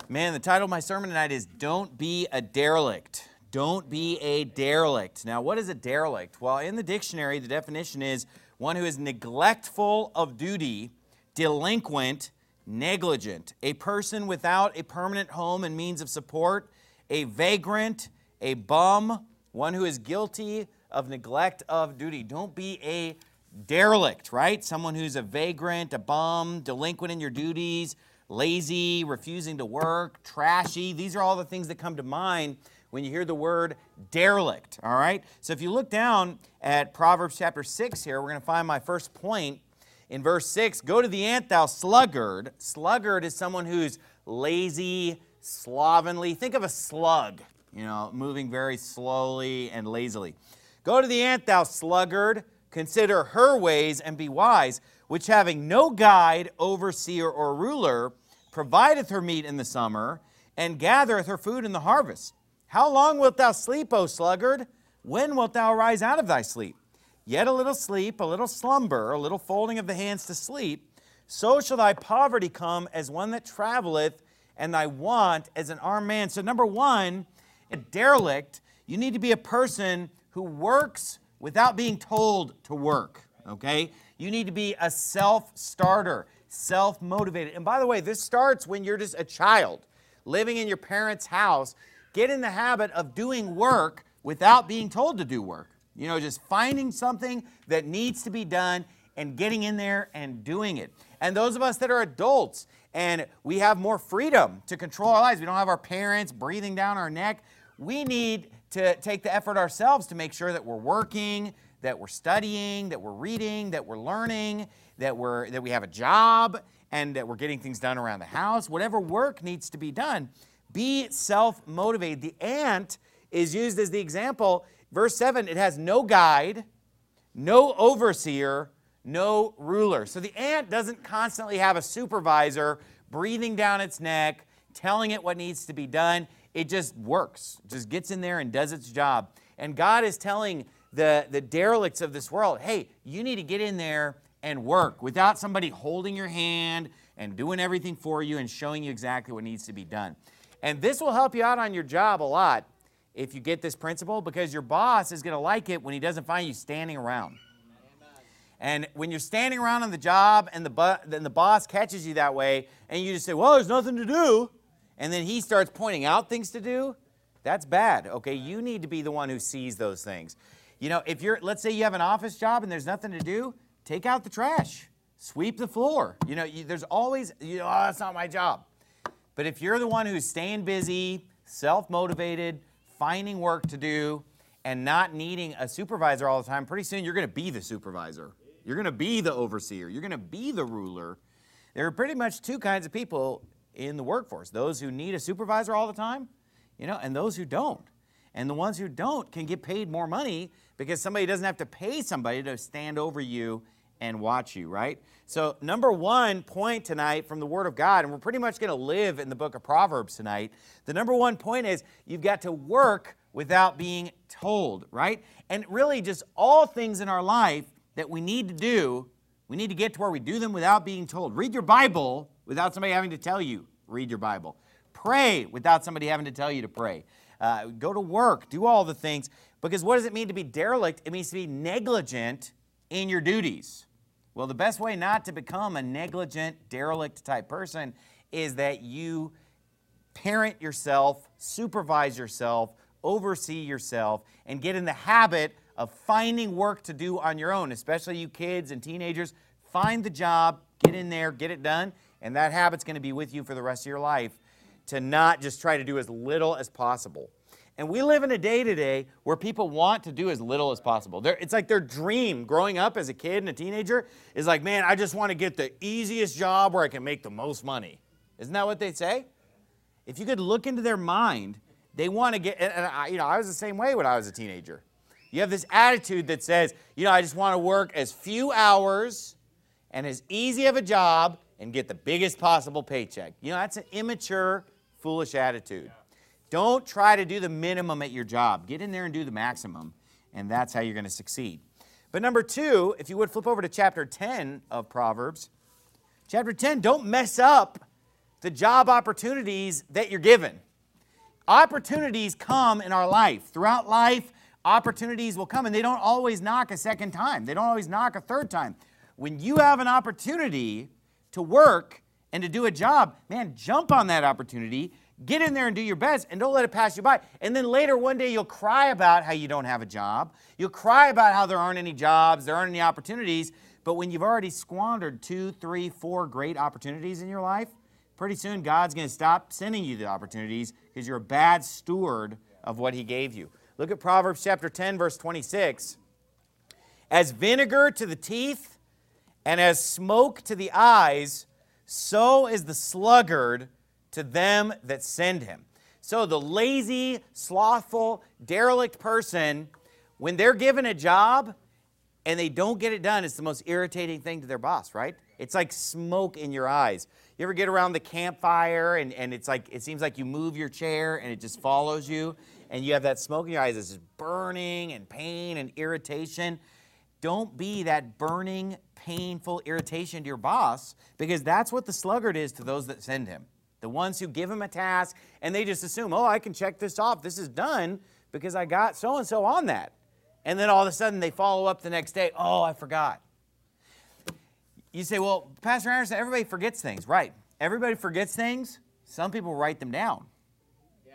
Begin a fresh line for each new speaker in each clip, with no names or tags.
Man, the title of my sermon tonight is Don't Be a Derelict. Don't be a derelict. Now, what is a derelict? Well, in the dictionary, the definition is one who is neglectful of duty, delinquent, negligent, a person without a permanent home and means of support, a vagrant, a bum, one who is guilty of neglect of duty. Don't be a derelict, right? Someone who's a vagrant, a bum, delinquent in your duties, lazy, refusing to work, trashy. These are all the things that come to mind when you hear the word derelict, all right? So if you look down at Proverbs chapter 6 here, we're going to find my first point in verse 6. Go to the ant, thou sluggard. Sluggard is someone who's lazy, slovenly. Think of a slug, moving very slowly and lazily. Go to the ant, thou sluggard. Consider her ways and be wise, which having no guide, overseer, or ruler, provideth her meat in the summer, and gathereth her food in the harvest. How long wilt thou sleep, O sluggard? When wilt thou arise out of thy sleep? Yet a little sleep, a little slumber, a little folding of the hands to sleep, so shall thy poverty come as one that traveleth, and thy want as an armed man. So number one, a derelict, you need to be a person who works without being told to work, okay? You need to be a self-starter, self-motivated. And by the way, this starts when you're just a child living in your parents' house. Get in the habit of doing work without being told to do work. Just finding something that needs to be done and getting in there and doing it. And those of us that are adults and we have more freedom to control our lives, we don't have our parents breathing down our neck, we need to take the effort ourselves to make sure that we're working, that we're studying, that we're reading, that we're learning, that we have a job, and that we're getting things done around the house. Whatever work needs to be done, be self-motivated. The ant is used as the example. Verse 7, it has no guide, no overseer, no ruler. So the ant doesn't constantly have a supervisor breathing down its neck, telling it what needs to be done. It just works, just gets in there and does its job. And God is telling the derelicts of this world, hey, you need to get in there and work without somebody holding your hand and doing everything for you and showing you exactly what needs to be done. And this will help you out on your job a lot if you get this principle, because your boss is going to like it when he doesn't find you standing around. And when you're standing around on the job and then the boss catches you that way and you just say, well, there's nothing to do, and then he starts pointing out things to do, that's bad, okay? You need to be the one who sees those things. Let's say you have an office job and there's nothing to do, take out the trash, sweep the floor. There's always, that's not my job. But if you're the one who's staying busy, self-motivated, finding work to do, and not needing a supervisor all the time, pretty soon you're going to be the supervisor. You're going to be the overseer. You're going to be the ruler. There are pretty much two kinds of people in the workforce. Those who need a supervisor all the time, and those who don't. And the ones who don't can get paid more money because somebody doesn't have to pay somebody to stand over you and watch you, right? So number one point tonight from the Word of God, and we're pretty much going to live in the book of Proverbs tonight. The number one point is you've got to work without being told, right? And really just all things in our life that we need to do, we need to get to where we do them without being told. Read your Bible without somebody having to tell you, read your Bible. Pray without somebody having to tell you to pray. Go to work, do all the things. Because what does it mean to be derelict? It means to be negligent in your duties. Well, the best way not to become a negligent, derelict type person is that you parent yourself, supervise yourself, oversee yourself, and get in the habit of finding work to do on your own, especially you kids and teenagers. Find the job, get in there, get it done, and that habit's going to be with you for the rest of your life, to not just try to do as little as possible. And we live in a day today where people want to do as little as possible. It's like their dream growing up as a kid and a teenager is like, man, I just want to get the easiest job where I can make the most money. Isn't that what they say? If you could look into their mind, they want to get, and I was the same way when I was a teenager. You have this attitude that says, I just want to work as few hours and as easy of a job and get the biggest possible paycheck. That's an immature, foolish attitude. Don't try to do the minimum at your job. Get in there and do the maximum, and that's how you're going to succeed. But number two, if you would flip over to chapter 10 of Proverbs. Chapter 10, don't mess up the job opportunities that you're given. Opportunities come in our life. Throughout life, opportunities will come, and they don't always knock a second time. They don't always knock a third time. When you have an opportunity to work and to do a job, man, jump on that opportunity, get in there and do your best, and don't let it pass you by. And then later one day you'll cry about how you don't have a job. You'll cry about how there aren't any jobs, there aren't any opportunities. But when you've already squandered 2, 3, 4 great opportunities in your life, pretty soon God's going to stop sending you the opportunities because you're a bad steward of what he gave you. Look at Proverbs chapter 10, verse 26. As vinegar to the teeth and as smoke to the eyes, so is the sluggard to them that send him. So the lazy, slothful, derelict person, when they're given a job and they don't get it done, it's the most irritating thing to their boss, right? It's like smoke in your eyes. You ever get around the campfire and it's like, it seems like you move your chair and it just follows you and you have that smoke in your eyes that's just burning and pain and irritation? Don't be that burning, painful irritation to your boss, because that's what the sluggard is to those that send him. The ones who give him a task and they just assume, oh, I can check this off. This is done because I got so-and-so on that. And then all of a sudden they follow up the next day, oh, I forgot. You say, well, Pastor Anderson, everybody forgets things. Right. Everybody forgets things. Some people write them down. Yeah.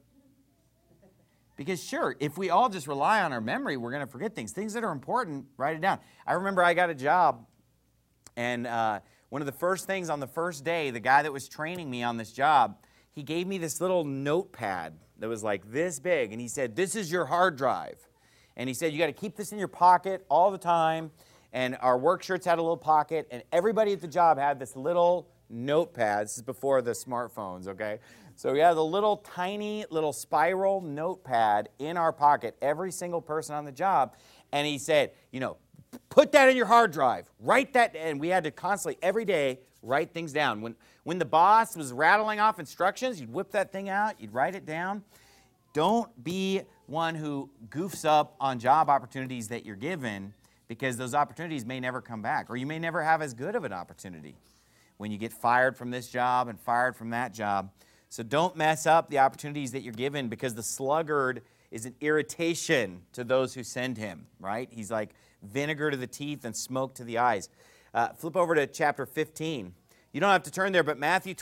Because sure, if we all just rely on our memory, we're going to forget things. Things that are important, write it down. I remember I got a job, and one of the first things on the first day, the guy that was training me on this job, he gave me this little notepad that was like this big, and he said, this is your hard drive. And he said, you got to keep this in your pocket all the time. And our work shirts had a little pocket, and everybody at the job had this little notepad. This is before the smartphones, okay? So we had the little tiny little spiral notepad in our pocket, every single person on the job. And he said, you know, put that in your hard drive. Write that, and we had to constantly, every day, write things down. When the boss was rattling off instructions, you'd whip that thing out, you'd write it down. Don't be one who goofs up on job opportunities that you're given, because those opportunities may never come back, or you may never have as good of an opportunity when you get fired from this job and fired from that job. So don't mess up the opportunities that you're given, because the sluggard is an irritation to those who send him, right? He's like vinegar to the teeth and smoke to the eyes. Flip over to chapter 15. You don't have to turn there, but Matthew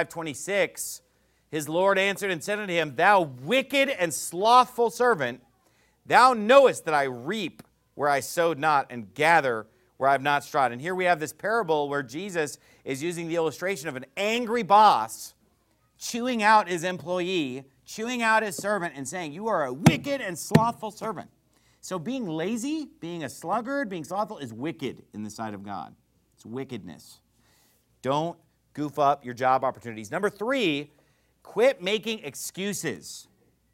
25:26, his Lord answered and said unto him, thou wicked and slothful servant, thou knowest that I reap where I sowed not, and gather where I have not strawed. And here we have this parable where Jesus is using the illustration of an angry boss chewing out his employee, chewing out his servant, and saying, you are a wicked and slothful servant. So being lazy, being a sluggard, being slothful is wicked in the sight of God. It's wickedness. Don't goof up your job opportunities. Number 3, quit making excuses.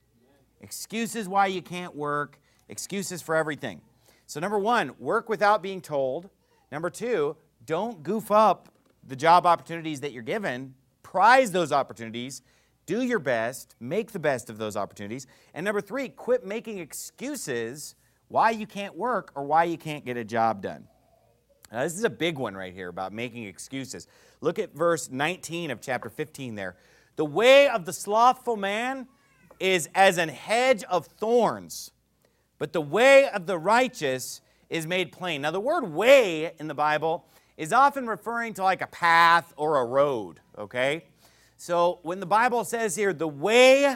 Excuses why you can't work, excuses for everything. So number 1, work without being told. Number 2, don't goof up the job opportunities that you're given. Prize those opportunities. Do your best. Make the best of those opportunities. And number 3, quit making excuses why you can't work or why you can't get a job done. Now, this is a big one right here about making excuses. Look at verse 19 of chapter 15 there. The way of the slothful man is as an hedge of thorns, but the way of the righteous is made plain. Now, the word way in the Bible is often referring to like a path or a road, okay? So when the Bible says here, the way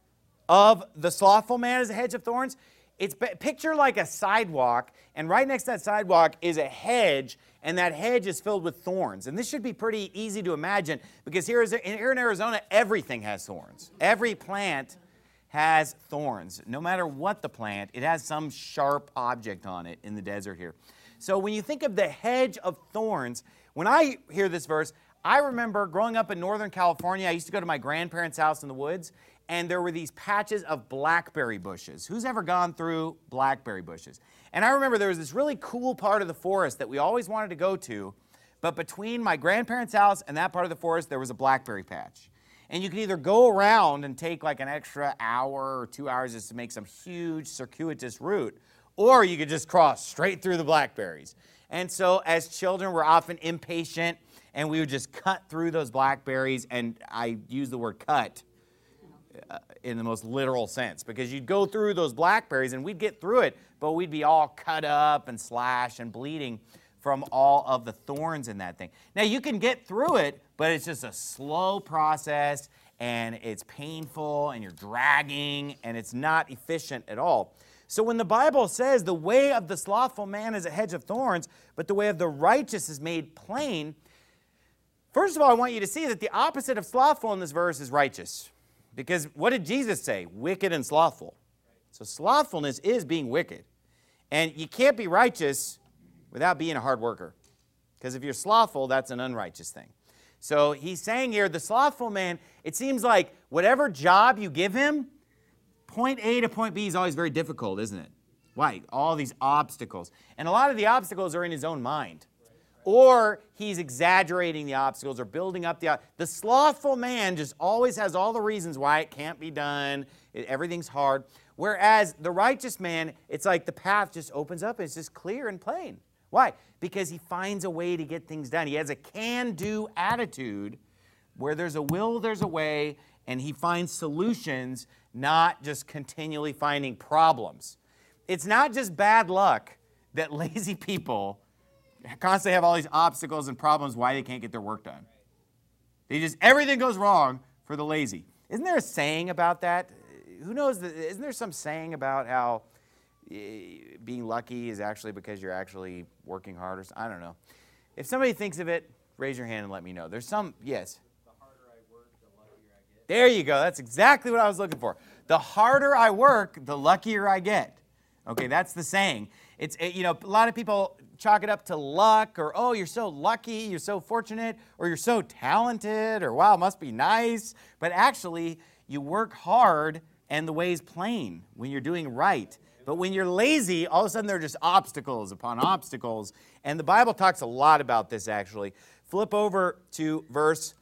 of the slothful man is a hedge of thorns, it's picture like a sidewalk, and right next to that sidewalk is a hedge, and that hedge is filled with thorns. And this should be pretty easy to imagine, because here in Arizona, everything has thorns. Every plant has thorns. No matter what the plant, it has some sharp object on it in the desert here. So when you think of the hedge of thorns, when I hear this verse, I remember growing up in Northern California. I used to go to my grandparents' house in the woods, and there were these patches of blackberry bushes. Who's ever gone through blackberry bushes? And I remember there was this really cool part of the forest that we always wanted to go to, but between my grandparents' house and that part of the forest, there was a blackberry patch. And you could either go around and take like an extra hour or 2 hours just to make some huge circuitous route, or you could just cross straight through the blackberries. And so as children, we're often impatient, and we would just cut through those blackberries, and I use the word cut in the most literal sense, because you'd go through those blackberries and we'd get through it, but we'd be all cut up and slashed and bleeding from all of the thorns in that thing. Now, you can get through it, but it's just a slow process, and it's painful, and you're dragging, and it's not efficient at all. So when the Bible says the way of the slothful man is a hedge of thorns, but the way of the righteous is made plain, first of all, I want you to see that the opposite of slothful in this verse is righteous. Because what did Jesus say? Wicked and slothful. So slothfulness is being wicked. And you can't be righteous without being a hard worker. Because if you're slothful, that's an unrighteous thing. So he's saying here, the slothful man, it seems like whatever job you give him, point A to point B is always very difficult, isn't it? Why? All these obstacles. And a lot of the obstacles are in his own mind. Or he's exaggerating the obstacles or building up the slothful man just always has all the reasons why it can't be done. Everything's hard. Whereas the righteous man, it's like the path just opens up. It's just clear and plain. Why? Because he finds a way to get things done. He has a can-do attitude where there's a will, there's a way, and he finds solutions, not just continually finding problems. It's not just bad luck that lazy people constantly have all these obstacles and problems why they can't get their work done. Everything goes wrong for the lazy. Isn't there a saying about that? Who knows? Isn't there some saying about how being lucky is actually because you're actually working hard? I don't know. If somebody thinks of it, raise your hand and let me know. There's some, yes.
The harder I work, the luckier I get.
There you go. That's exactly what I was looking for. The harder I work, the luckier I get. Okay, that's the saying. A lot of people chalk it up to luck, or, oh, you're so lucky, you're so fortunate, or you're so talented, or, wow, it must be nice. But actually, you work hard and the way's plain when you're doing right. But when you're lazy, all of a sudden there are just obstacles upon obstacles. And the Bible talks a lot about this, actually. Flip over to verse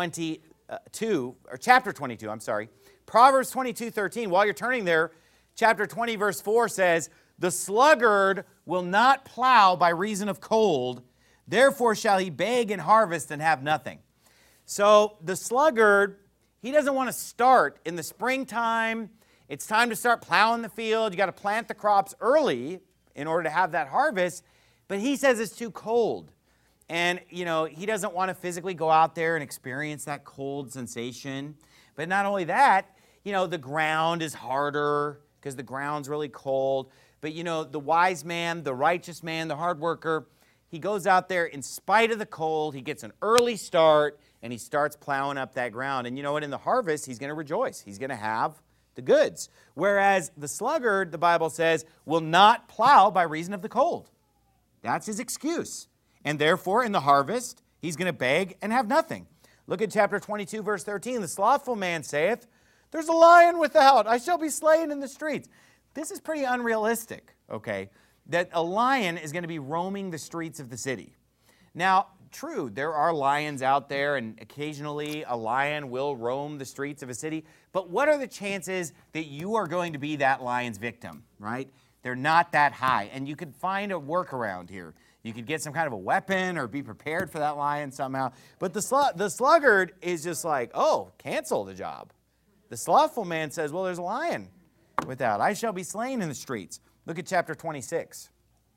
22, or chapter 22, I'm sorry. Proverbs 22:13. While you're turning there, chapter 20, verse 4 says, "The sluggard will not plow by reason of cold, therefore shall he beg and harvest and have nothing." So the sluggard, he doesn't want to start in the springtime. It's time to start plowing the field. You got to plant the crops early in order to have that harvest. But he says it's too cold. And, he doesn't want to physically go out there and experience that cold sensation. But not only that, the ground is harder because the ground's really cold. But, the wise man, the righteous man, the hard worker, he goes out there in spite of the cold. He gets an early start, and he starts plowing up that ground. And you know what? In the harvest, he's going to rejoice. He's going to have the goods. Whereas the sluggard, the Bible says, will not plow by reason of the cold. That's his excuse. And therefore, in the harvest, he's going to beg and have nothing. Look at chapter 22, verse 13. The slothful man saith, "There's a lion without. I shall be slain in the streets." This is pretty unrealistic, okay, that a lion is going to be roaming the streets of the city. Now, true, there are lions out there, and occasionally a lion will roam the streets of a city, but what are the chances that you are going to be that lion's victim, right? They're not that high, and you could find a workaround here. You could get some kind of a weapon or be prepared for that lion somehow, but the sluggard is just like, oh, cancel the job. The slothful man says, well, there's a lion without. I shall be slain in the streets. Look at chapter 26.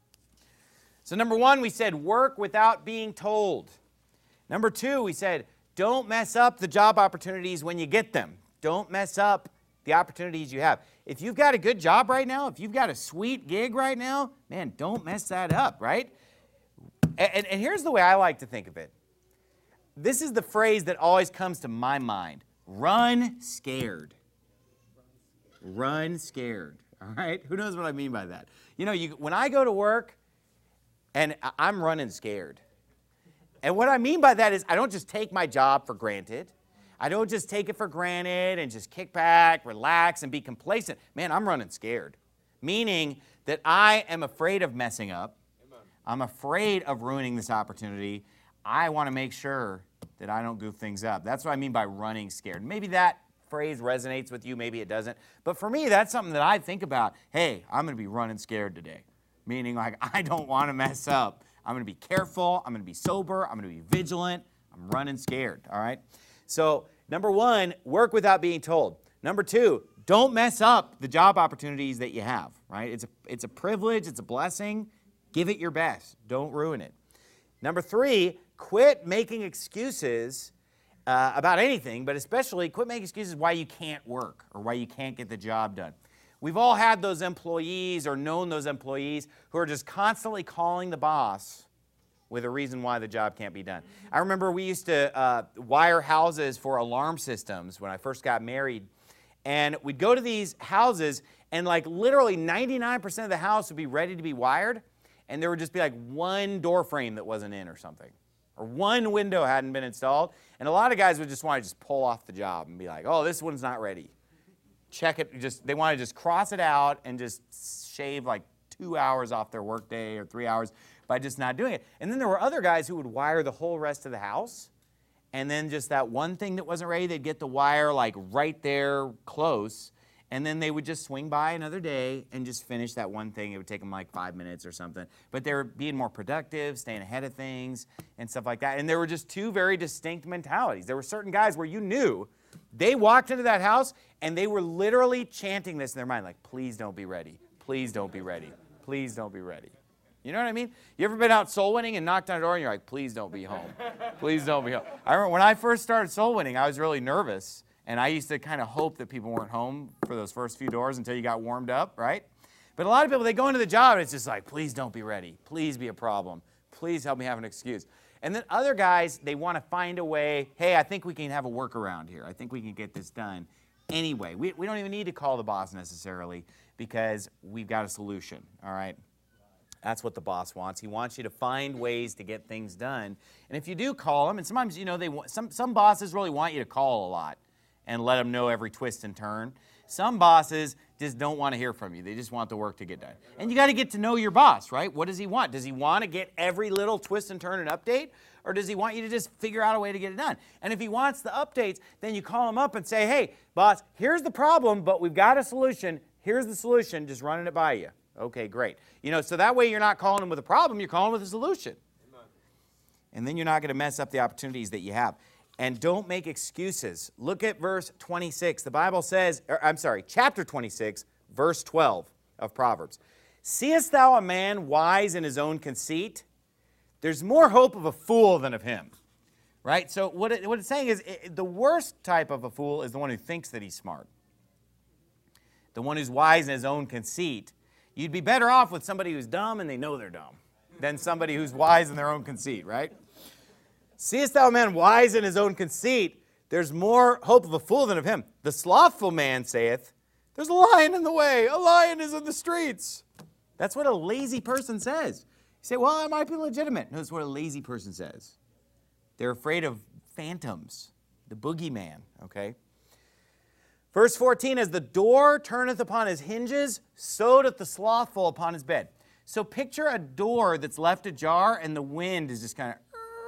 So number one, we said work without being told. Number two, we said don't mess up the job opportunities when you get them. Don't mess up the opportunities you have. If you've got a good job right now, if you've got a sweet gig right now, man, don't mess that up, right? And here's the way I like to think of it. This is the phrase that always comes to my mind. Run scared. Run scared. All right? Who knows what I mean by that? When I go to work, and I'm running scared. And what I mean by that is I don't just take my job for granted. I don't just take it for granted and just kick back, relax, and be complacent. Man, I'm running scared. Meaning that I am afraid of messing up. Amen. I'm afraid of ruining this opportunity. I want to make sure that I don't goof things up. That's what I mean by running scared. Maybe that phrase resonates with you, maybe it doesn't. But for me, that's something that I think about. Hey, I'm going to be running scared today. Meaning, like, I don't want to mess up. I'm going to be careful. I'm going to be sober. I'm going to be vigilant. I'm running scared, all right? So number one, work without being told. Number two, don't mess up the job opportunities that you have, right? It's a privilege. It's a blessing. Give it your best. Don't ruin it. Number three, quit making excuses about anything, but especially quit making excuses why you can't work or why you can't get the job done. We've all had those employees or known those employees who are just constantly calling the boss with a reason why the job can't be done. I remember we used to wire houses for alarm systems when I first got married. And we'd go to these houses, and like literally 99% of the house would be ready to be wired, and there would just be like one door frame that wasn't in or something, or one window hadn't been installed. And a lot of guys would just want to just pull off the job and be like, oh, this one's not ready. Check it. They want to just cross it out and just shave like 2 hours off their workday or 3 hours by just not doing it. And then there were other guys who would wire the whole rest of the house. And then just that one thing that wasn't ready, they'd get the wire like right there close. And then they would just swing by another day and just finish that one thing. It would take them like 5 minutes or something. But they were being more productive, staying ahead of things and stuff like that. And there were just two very distinct mentalities. There were certain guys where you knew they walked into that house and they were literally chanting this in their mind, like, please don't be ready. Please don't be ready. Please don't be ready. You know what I mean? You ever been out soul winning and knocked on a door and you're like, please don't be home. Please don't be home. I remember when I first started soul winning, I was really nervous. And I used to kind of hope that people weren't home for those first few doors until you got warmed up, right? But a lot of people, they go into the job and it's just like, please don't be ready. Please be a problem. Please help me have an excuse. And then other guys, they want to find a way, hey, I think we can have a workaround here. I think we can get this done. Anyway, we don't even need to call the boss necessarily because we've got a solution, all right? That's what the boss wants. He wants you to find ways to get things done. And if you do call them, and sometimes, you know, some bosses really want you to call a lot and let them know every twist and turn. Some bosses just don't want to hear from you. They just want the work to get done. And you got to get to know your boss, right? What does he want? Does he want to get every little twist and turn and update? Or does he want you to just figure out a way to get it done? And if he wants the updates, then you call him up and say, hey, boss, here's the problem, but we've got a solution. Here's the solution. Just running it by you. Okay, great. You know, so that way you're not calling him with a problem. You're calling with a solution. Amen. And then you're not going to mess up the opportunities that you have. And don't make excuses. Look at verse 26. The Bible says, chapter 26, verse 12 of Proverbs. Seest thou a man wise in his own conceit? There's more hope of a fool than of him. Right? So what it's saying is the worst type of a fool is the one who thinks that he's smart. The one who's wise in his own conceit. You'd be better off with somebody who's dumb and they know they're dumb than somebody who's wise in their own conceit, right? Seest thou a man wise in his own conceit? There's more hope of a fool than of him. The slothful man saith, there's a lion in the way. A lion is in the streets. That's what a lazy person says. You say, well, it might be legitimate. No, that's what a lazy person says. They're afraid of phantoms, the boogeyman, okay? Verse 14, as the door turneth upon his hinges, so doth the slothful upon his bed. So picture a door that's left ajar and the wind is just kind of,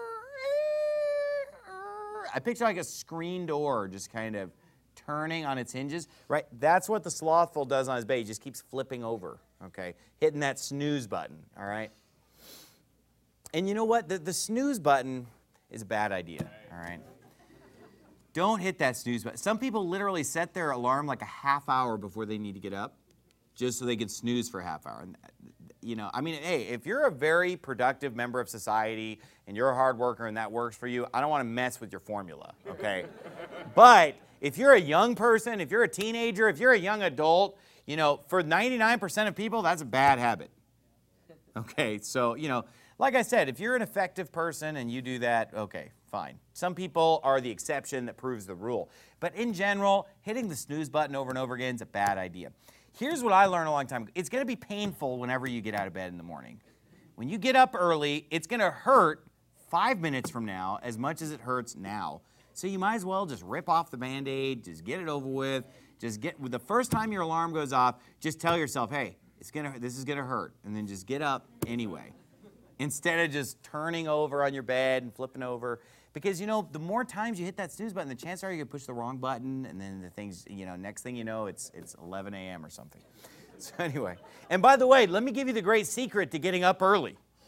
I picture like a screen door just kind of turning on its hinges, right? That's what the slothful does on his bed. He just keeps flipping over, okay? Hitting that snooze button, all right? And you know what? The snooze button is a bad idea, all right? Don't hit that snooze button. Some people literally set their alarm like a half hour before they need to get up just so they can snooze for a half hour. And, you know, I mean, hey, if you're a very productive member of society and you're a hard worker and that works for you, I don't want to mess with your formula, okay? But if you're a young person, if you're a teenager, if you're a young adult, you know, for 99% of people, that's a bad habit. Okay, so, you know, like I said, if you're an effective person and you do that, okay, fine. Some people are the exception that proves the rule. But in general, hitting the snooze button over and over again is a bad idea. Here's what I learned a long time ago. It's going to be painful whenever you get out of bed in the morning. When you get up early, it's going to hurt 5 minutes from now as much as it hurts now. So you might as well just rip off the Band-Aid, just get it over with. The first time your alarm goes off, just tell yourself, hey, this is going to hurt. And then just get up anyway. Instead of just turning over on your bed and flipping over. Because, you know, the more times you hit that snooze button, the chances are you're going to push the wrong button, and then the things, you know, next thing you know, it's 11 a.m. or something. So anyway, and by the way, let me give you the great secret to getting up early.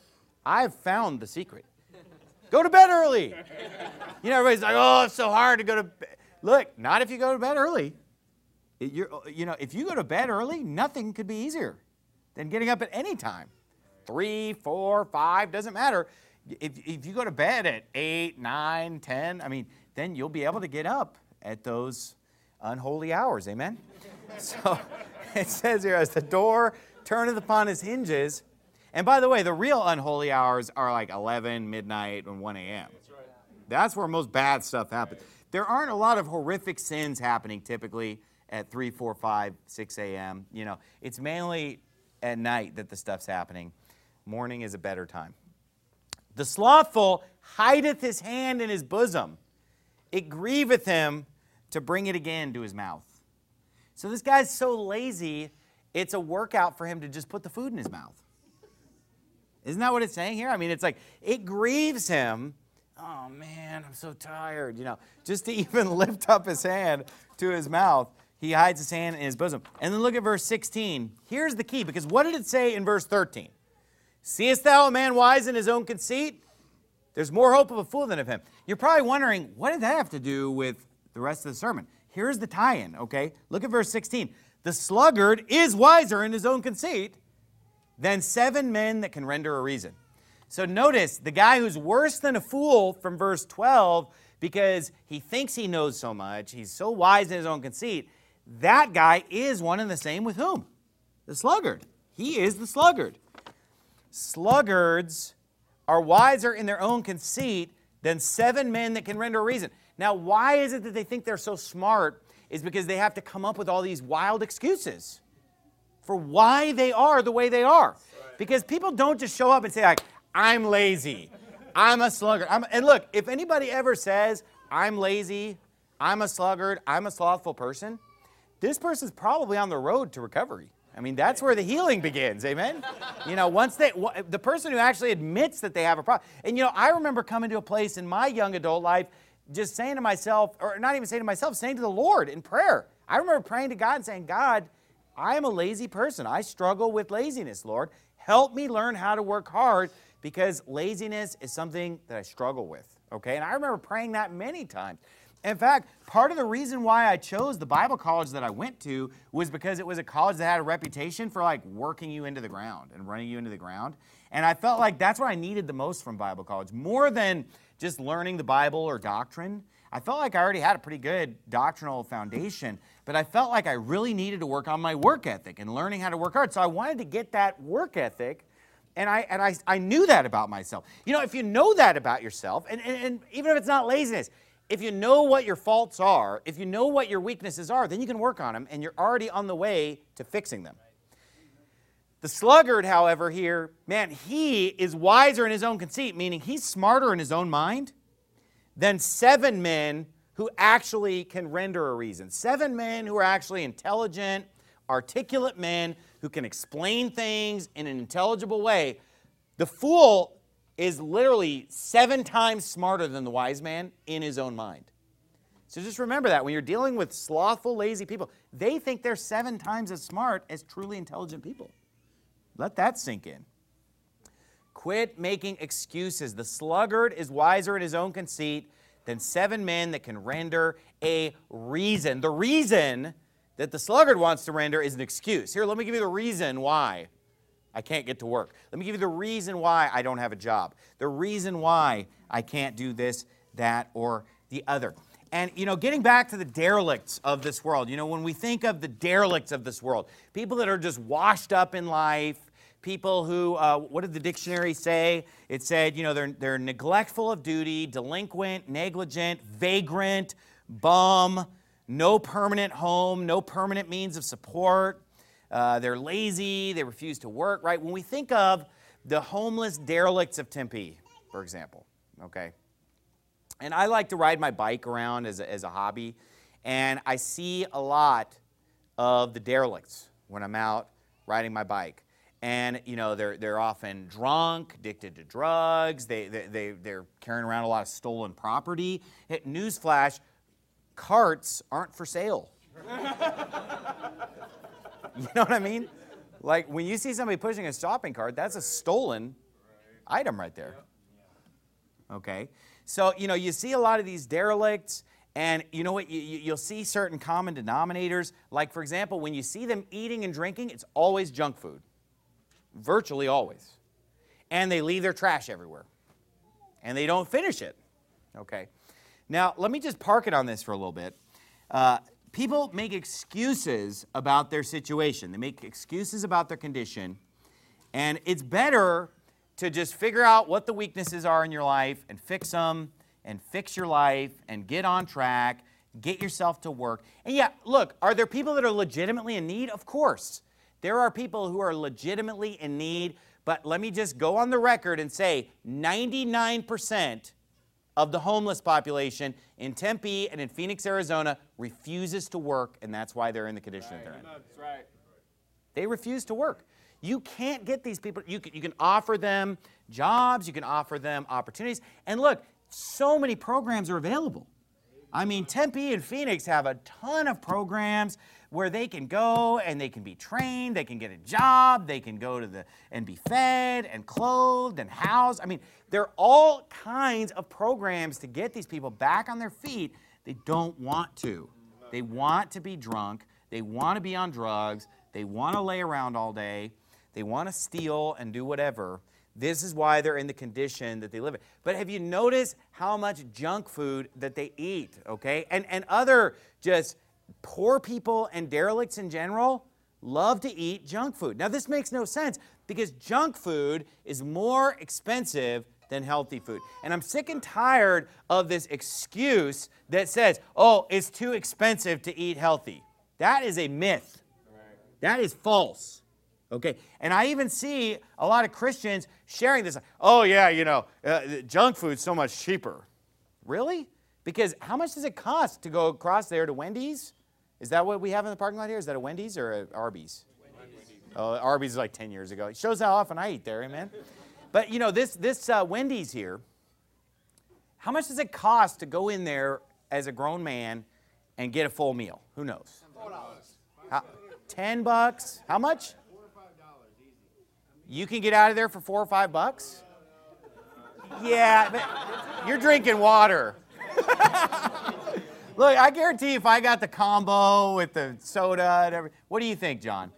I've found the secret. Go to bed early. You know, everybody's like, oh, it's so hard to go to bed. Look, not if you go to bed early. If you go to bed early, nothing could be easier than getting up at any time. 3, 4, 5, doesn't matter. If you go to bed at 8, 9, 10, I mean, then you'll be able to get up at those unholy hours, amen? So it says here, as the door turneth upon his hinges, and by the way, the real unholy hours are like 11, midnight, and 1 a.m. That's where most bad stuff happens. There aren't a lot of horrific sins happening typically at 3, 4, 5, 6 a.m. You know, it's mainly at night that the stuff's happening. Morning is a better time. The slothful hideth his hand in his bosom. It grieveth him to bring it again to his mouth. So this guy's so lazy, it's a workout for him to just put the food in his mouth. Isn't that what it's saying here? I mean, it's like, it grieves him. Oh, man, I'm so tired. You know, just to even lift up his hand to his mouth, he hides his hand in his bosom. And then look at verse 16. Here's the key, because what did it say in verse 13? Seest thou a man wise in his own conceit? There's more hope of a fool than of him. You're probably wondering, what did that have to do with the rest of the sermon? Here's the tie-in, okay? Look at verse 16. The sluggard is wiser in his own conceit than 7 men that can render a reason. So notice, the guy who's worse than a fool from verse 12, because he thinks he knows so much, he's so wise in his own conceit, that guy is one and the same with whom? The sluggard. He is the sluggard. Sluggards are wiser in their own conceit than 7 men that can render a reason. Now, why is it that they think they're so smart? Is because they have to come up with all these wild excuses for why they are the way they are. Because people don't just show up and say, like, I'm lazy, I'm a sluggard. And look, if anybody ever says, I'm lazy, I'm a sluggard, I'm a slothful person, this person's probably on the road to recovery. I mean, that's where the healing begins, amen? You know, the person who actually admits that they have a problem. And, you know, I remember coming to a place in my young adult life just saying to myself, or not even saying to myself, saying to the Lord in prayer. I remember praying to God and saying, God, I am a lazy person. I struggle with laziness, Lord. Help me learn how to work hard, because laziness is something that I struggle with, okay? And I remember praying that many times. In fact, part of the reason why I chose the Bible college that I went to was because it was a college that had a reputation for like working you into the ground and running you into the ground. And I felt like that's what I needed the most from Bible college, more than just learning the Bible or doctrine. I felt like I already had a pretty good doctrinal foundation, but I felt like I really needed to work on my work ethic and learning how to work hard. So I wanted to get that work ethic, and I knew that about myself. You know, if you know that about yourself, and even if it's not laziness, if you know what your faults are, if you know what your weaknesses are, then you can work on them, and you're already on the way to fixing them. The sluggard, however, here, man, he is wiser in his own conceit, meaning he's smarter in his own mind than 7 men who actually can render a reason. 7 men who are actually intelligent, articulate men who can explain things in an intelligible way. The fool is literally 7 times smarter than the wise man in his own mind. So just remember that when you're dealing with slothful, lazy people, they think they're 7 times as smart as truly intelligent people. Let that sink in. Quit making excuses. The sluggard is wiser in his own conceit than 7 men that can render a reason. The reason that the sluggard wants to render is an excuse. Here, let me give you the reason why I can't get to work. Let me give you the reason why I don't have a job. The reason why I can't do this, that, or the other. And, you know, getting back to the derelicts of this world, you know, when we think of the derelicts of this world, people that are just washed up in life, people who, what did the dictionary say? It said, you know, they're neglectful of duty, delinquent, negligent, vagrant, bum, no permanent home, no permanent means of support. They're lazy, they refuse to work, right? When we think of the homeless derelicts of Tempe, for example, okay? And I like to ride my bike around as a hobby, and I see a lot of the derelicts when I'm out riding my bike. And, you know, they're often drunk, addicted to drugs, they're carrying around a lot of stolen property. Newsflash, carts aren't for sale. You know what I mean? Like, when you see somebody pushing a shopping cart, that's a stolen item right there. Okay? So, you see a lot of these derelicts, and you know what? You'll see certain common denominators. Like, for example, when you see them eating and drinking, it's always junk food. Virtually always. And they leave their trash everywhere. And they don't finish it. Okay? Now, let me just park it on this for a little bit. People make excuses about their situation. They make excuses about their condition. And it's better to just figure out what the weaknesses are in your life and fix them and fix your life and get on track, get yourself to work. And yeah, look, are there people that are legitimately in need? Of course. There are people who are legitimately in need, but let me just go on the record and say 99% of the homeless population in Tempe and in Phoenix, Arizona refuses to work, and that's why they're in the condition that they're in.
That's right.
They refuse to work. You can't get these people. You can offer them jobs. You can offer them opportunities. And look, so many programs are available. I mean, Tempe and Phoenix have a ton of programs where they can go and they can be trained, they can get a job, they can go to and be fed and clothed and housed. I mean, there are all kinds of programs to get these people back on their feet. They don't want to. They want to be drunk. They want to be on drugs. They want to lay around all day. They want to steal and do whatever. This is why they're in the condition that they live in. But have you noticed how much junk food that they eat, okay? And other just poor people and derelicts in general love to eat junk food. Now, this makes no sense because junk food is more expensive than healthy food. And I'm sick and tired of this excuse that says, oh, it's too expensive to eat healthy. That is a myth. That is false. Okay, and I even see a lot of Christians sharing this. Oh, yeah, junk food's so much cheaper. Really? Because how much does it cost to go across there to Wendy's? Is that what we have in the parking lot here? Is that a Wendy's or a Arby's? Wendy's. Oh, Arby's is like 10 years ago. It shows how often I eat there, amen? But, this Wendy's here, how much does it cost to go in there as a grown man and get a full meal? Who knows? $10? How much? You can get out of there for $4 or $5? Yeah, but you're drinking water. Look, I guarantee if I got the combo with the soda and everything. What do you think, John?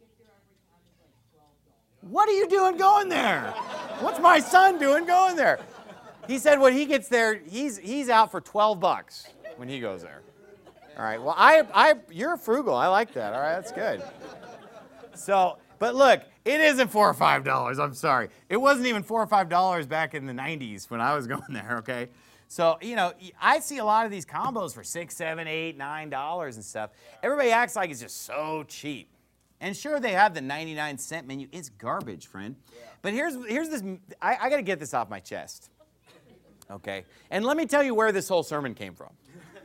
What are you doing going there? What's my son doing going there? He said when he gets there, he's out for $12 when he goes there. All right, well, you're frugal. I like that. All right, that's good. So, but look, it isn't $4 or $5. I'm sorry. It wasn't even $4 or $5 back in the 90s when I was going there, okay? So, I see a lot of these combos for $6, $7, $8, $9 and stuff. Everybody acts like it's just so cheap. And sure, they have the 99-cent menu. It's garbage, friend. Yeah. But here's this. I got to get this off my chest, okay? And let me tell you where this whole sermon came from.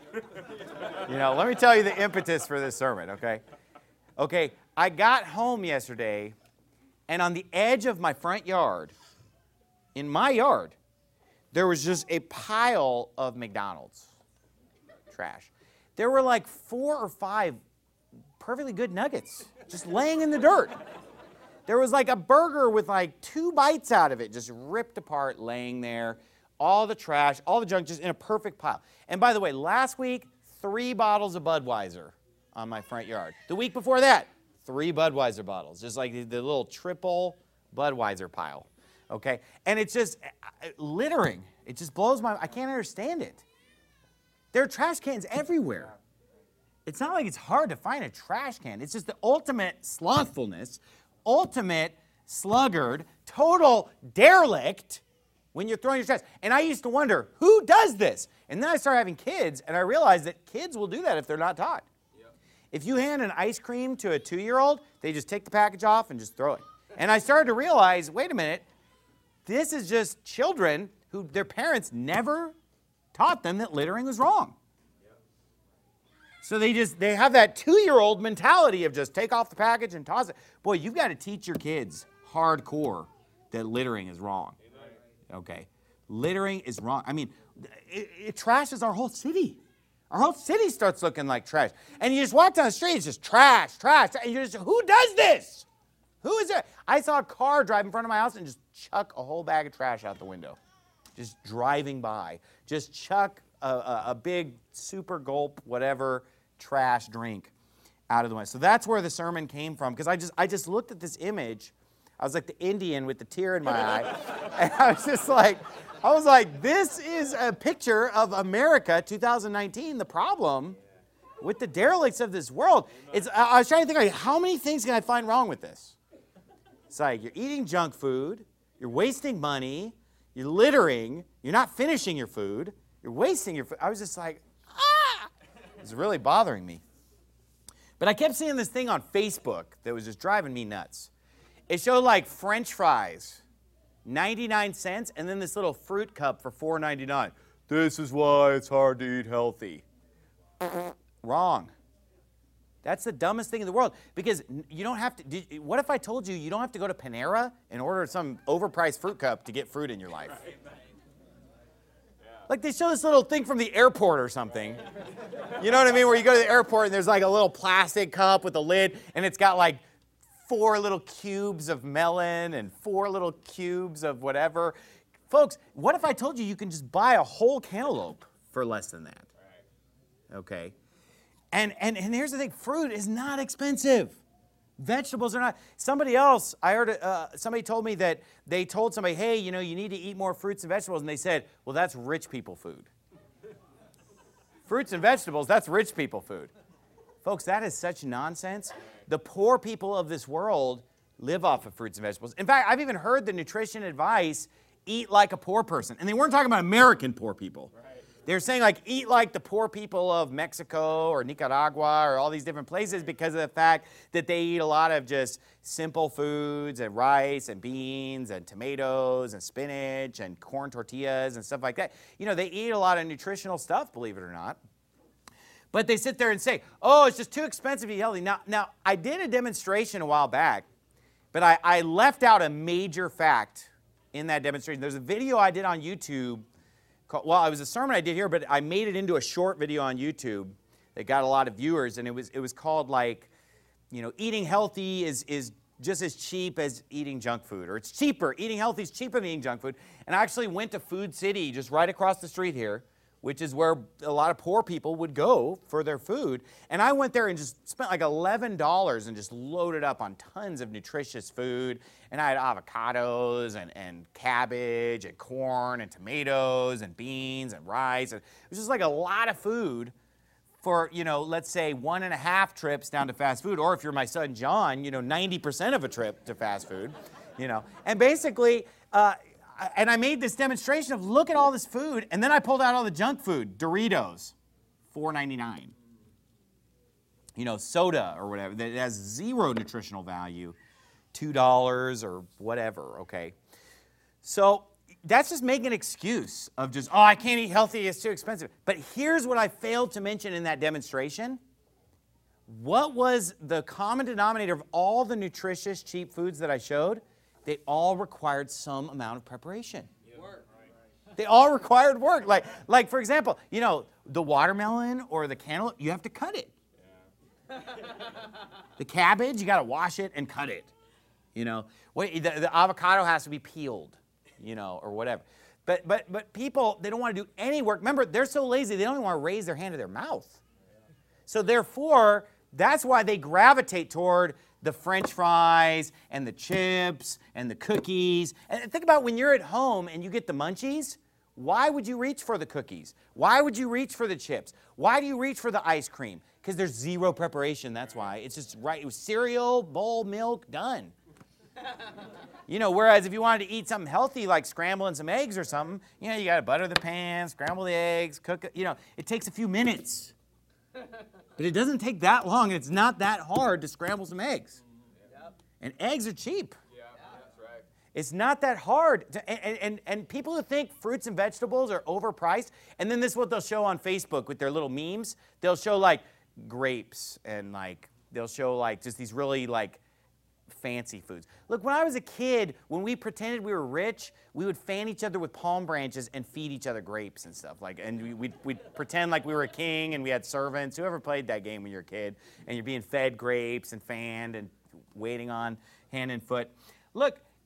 Let me tell you the impetus for this sermon, okay? Okay, I got home yesterday, and on the edge of my front yard, in my yard, there was just a pile of McDonald's trash. There were like 4 or 5 perfectly good nuggets just laying in the dirt. There was like a burger with like 2 bites out of it, just ripped apart, laying there. All the trash, all the junk, just in a perfect pile. And by the way, last week, 3 bottles of Budweiser on my front yard. The week before that, 3 Budweiser bottles, just like the little triple Budweiser pile, okay? And it's just littering. It just blows I can't understand it. There are trash cans everywhere. It's not like it's hard to find a trash can. It's just the ultimate slothfulness, ultimate sluggard, total derelict when you're throwing your trash. And I used to wonder, who does this? And then I started having kids, and I realized that kids will do that if they're not taught. Yep. If you hand an ice cream to a 2-year-old, they just take the package off and just throw it. And I started to realize, wait a minute, this is just children who their parents never taught them that littering was wrong. Yep. So they have that 2-year-old mentality of just take off the package and toss it. Boy, you've got to teach your kids hardcore that littering is wrong. Okay, littering is wrong. I mean, it trashes our whole city. Our whole city starts looking like trash. And you just walk down the street, it's just trash, trash. And you're just, who does this? Who is it? I saw a car drive in front of my house and just chuck a whole bag of trash out the window. Just driving by. Just chuck a big super gulp, whatever, trash drink out of the way. So that's where the sermon came from, because I just looked at this image. I was like the Indian with the tear in my eye. And I was like, this is a picture of America 2019. The problem with the derelicts of this world. I was trying to think, like, how many things can I find wrong with this? It's like you're eating junk food, you're wasting money, you're littering, you're not finishing your food, you're wasting your food. I was just like, It was really bothering me. But I kept seeing this thing on Facebook that was just driving me nuts. It showed like French fries, 99 cents, and then this little fruit cup for $4.99. This is why it's hard to eat healthy. Wrong. That's the dumbest thing in the world, because you don't have to. What if I told you you don't have to go to Panera and order some overpriced fruit cup to get fruit in your life? Right. Like they show this little thing from the airport or something. You know what I mean? Where you go to the airport and there's like a little plastic cup with a lid, and it's got like 4 little cubes of melon and 4 little cubes of whatever. Folks, what if I told you you can just buy a whole cantaloupe for less than that? Okay. And here's the thing, fruit is not expensive. Vegetables are not. Somebody else, I heard, somebody told me that they told somebody, hey, you know, you need to eat more fruits and vegetables. And they said, well, that's rich people food. Fruits and vegetables, that's rich people food. Folks, that is such nonsense. The poor people of this world live off of fruits and vegetables. In fact, I've even heard the nutrition advice, eat like a poor person. And they weren't talking about American poor people. Right. They're saying, like, eat like the poor people of Mexico or Nicaragua or all these different places, because of the fact that they eat a lot of just simple foods and rice and beans and tomatoes and spinach and corn tortillas and stuff like that. You know, they eat a lot of nutritional stuff, believe it or not. But they sit there and say, oh, it's just too expensive to eat healthy. Now, I did a demonstration a while back, but I left out a major fact in that demonstration. There's a video I did on YouTube. Well, it was a sermon I did here, but I made it into a short video on YouTube that got a lot of viewers, and it was called, like, you know, eating healthy is just as cheap as eating junk food, or it's cheaper. Eating healthy is cheaper than eating junk food. And I actually went to Food City, just right across the street here, which is where a lot of poor people would go for their food. And I went there and just spent like $11 and just loaded up on tons of nutritious food. And I had avocados and cabbage and corn and tomatoes and beans and rice. And it was just like a lot of food for, you know, let's say 1.5 trips down to fast food. Or if you're my son John, you know, 90% of a trip to fast food, you know. And basically, and I made this demonstration of, look at all this food, and then I pulled out all the junk food. Doritos, $4.99. You know, soda or whatever, that has zero nutritional value, $2 or whatever, okay? So that's just making an excuse of just, oh, I can't eat healthy, it's too expensive. But here's what I failed to mention in that demonstration. What was the common denominator of all the nutritious, cheap foods that I showed? They all required some amount of preparation. Work. They all required work. Like for example, you know, the watermelon or the cantaloupe, you have to cut it. Yeah. The cabbage, you got to wash it and cut it. You know, the avocado has to be peeled, you know, or whatever. But people, they don't want to do any work. Remember, they're so lazy, they don't even want to raise their hand to their mouth. So therefore, that's why they gravitate toward the French fries and the chips and the cookies. And think about when you're at home and you get the munchies, why would you reach for the cookies? Why would you reach for the chips? Why do you reach for the ice cream? Because there's zero preparation, that's why. It's just right, it was cereal, bowl, milk, done. You know, whereas if you wanted to eat something healthy like scrambling some eggs or something, you know, you got to butter the pan, scramble the eggs, cook it, you know, it takes a few minutes. But it doesn't take that long, and it's not that hard to scramble some eggs. Yep. And eggs are cheap. Yeah, that's right. It's not that hard. And people who think fruits and vegetables are overpriced, and then this is what they'll show on Facebook with their little memes. They'll show, like, grapes, and, like, they'll show, like, just these really, like, fancy foods. Look, when I was a kid, when we pretended we were rich, we would fan each other with palm branches and feed each other grapes and stuff. Like, and we'd pretend like we were a king and we had servants. Whoever played that game when you were a kid, and you're being fed grapes and fanned and waiting on hand and foot. Look,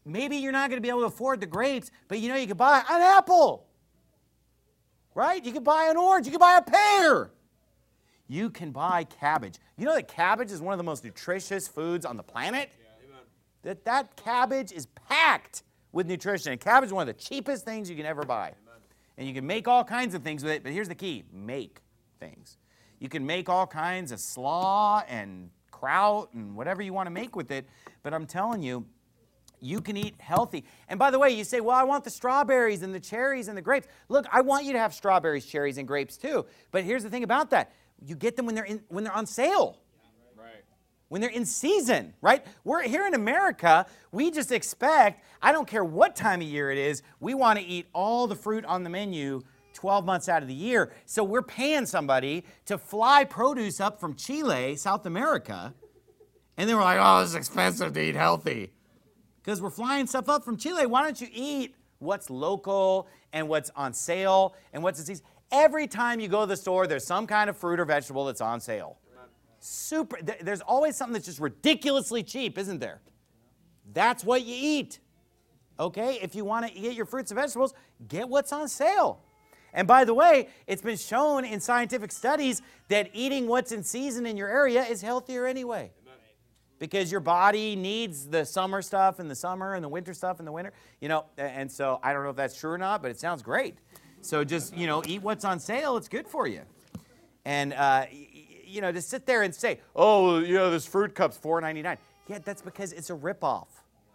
maybe you're not going to be able to afford the grapes, but you know you could buy an apple, right? You could buy an orange. You could buy a pear. You can buy cabbage. You know that cabbage is one of the most nutritious foods on the planet? Yeah. That cabbage is packed with nutrition. And cabbage is one of the cheapest things you can ever buy. Amen. And you can make all kinds of things with it, but here's the key. Make things. You can make all kinds of slaw and kraut and whatever you want to make with it, but I'm telling you, you can eat healthy. And by the way, you say, well, I want the strawberries and the cherries and the grapes. Look, I want you to have strawberries, cherries, and grapes too. But here's the thing about that. You get them when they're on sale. Right. When they're in season, right? We're here in America, we just expect, I don't care what time of year it is, we want to eat all the fruit on the menu 12 months out of the year. So we're paying somebody to fly produce up from Chile, South America, and then we're like, oh, this is expensive to eat healthy. Because we're flying stuff up from Chile. Why don't you eat what's local and what's on sale and what's in season? Every time you go to the store, there's some kind of fruit or vegetable that's on sale. There's always something that's just ridiculously cheap, isn't there? That's what you eat. Okay? If you want to get your fruits and vegetables, get what's on sale. And by the way, it's been shown in scientific studies that eating what's in season in your area is healthier anyway. Because your body needs the summer stuff in the summer and the winter stuff in the winter. You know, and so I don't know if that's true or not, but it sounds great. So just, you know, eat what's on sale. It's good for you. And, you know, to sit there and say, oh, you know, this fruit cup's $4.99. Yeah, that's because it's a ripoff.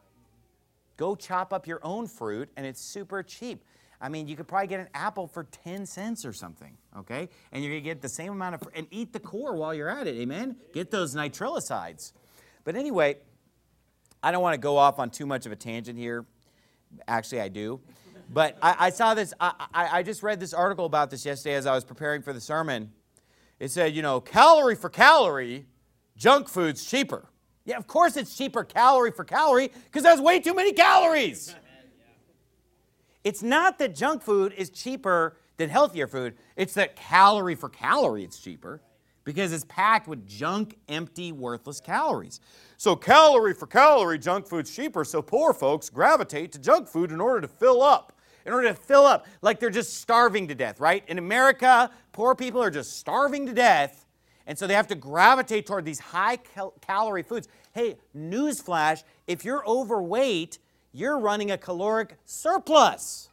Go chop up your own fruit, and it's super cheap. I mean, you could probably get an apple for 10 cents or something, okay? And you're going to get the same amount of, and eat the core while you're at it, amen? Get those nitrillicides. But anyway, I don't want to go off on too much of a tangent here. Actually, I do. But I saw this, I just read this article about this yesterday as I was preparing for the sermon. It said, you know, calorie for calorie, junk food's cheaper. Yeah, of course it's cheaper calorie for calorie because there's way too many calories. It's not that junk food is cheaper than healthier food. It's that calorie for calorie it's cheaper because it's packed with junk, empty, worthless calories. So calorie for calorie, junk food's cheaper, so poor folks gravitate to junk food in order to fill up. In order to fill up, like they're just starving to death, right? In America, poor people are just starving to death, and so they have to gravitate toward these high-calorie foods. Hey, newsflash, if you're overweight, you're running a caloric surplus.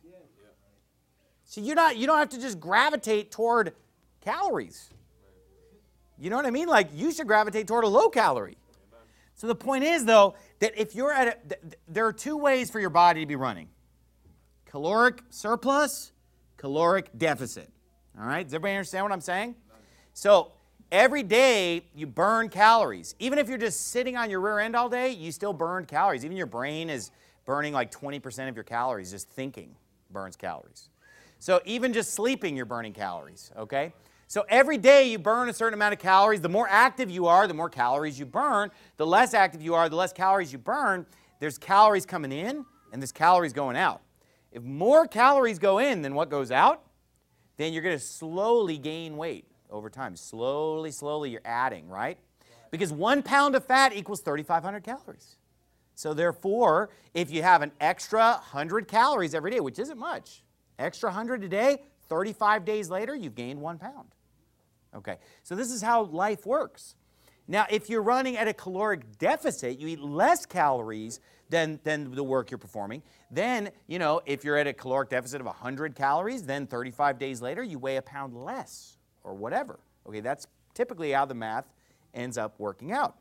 So you don't have to just gravitate toward calories. You know what I mean? Like, you should gravitate toward a low calorie. So the point is, though, that if you're there are two ways for your body to be running. Caloric surplus, caloric deficit. All right? Does everybody understand what I'm saying? So every day you burn calories. Even if you're just sitting on your rear end all day, you still burn calories. Even your brain is burning like 20% of your calories. Just thinking burns calories. So even just sleeping, you're burning calories, okay? So every day you burn a certain amount of calories. The more active you are, the more calories you burn. The less active you are, the less calories you burn. There's calories coming in and there's calories going out. If more calories go in than what goes out, then you're going to slowly gain weight over time. Slowly, you're adding, right? Because 1 pound of fat equals 3,500 calories. So therefore, if you have an extra 100 calories every day, which isn't much, extra 100 a day, 35 days later, you've gained 1 pound. Okay, so this is how life works. Now, if you're running at a caloric deficit, you eat less calories than the work you're performing. Then, you know, if you're at a caloric deficit of 100 calories, then 35 days later, you weigh a pound less or whatever. Okay, that's typically how the math ends up working out.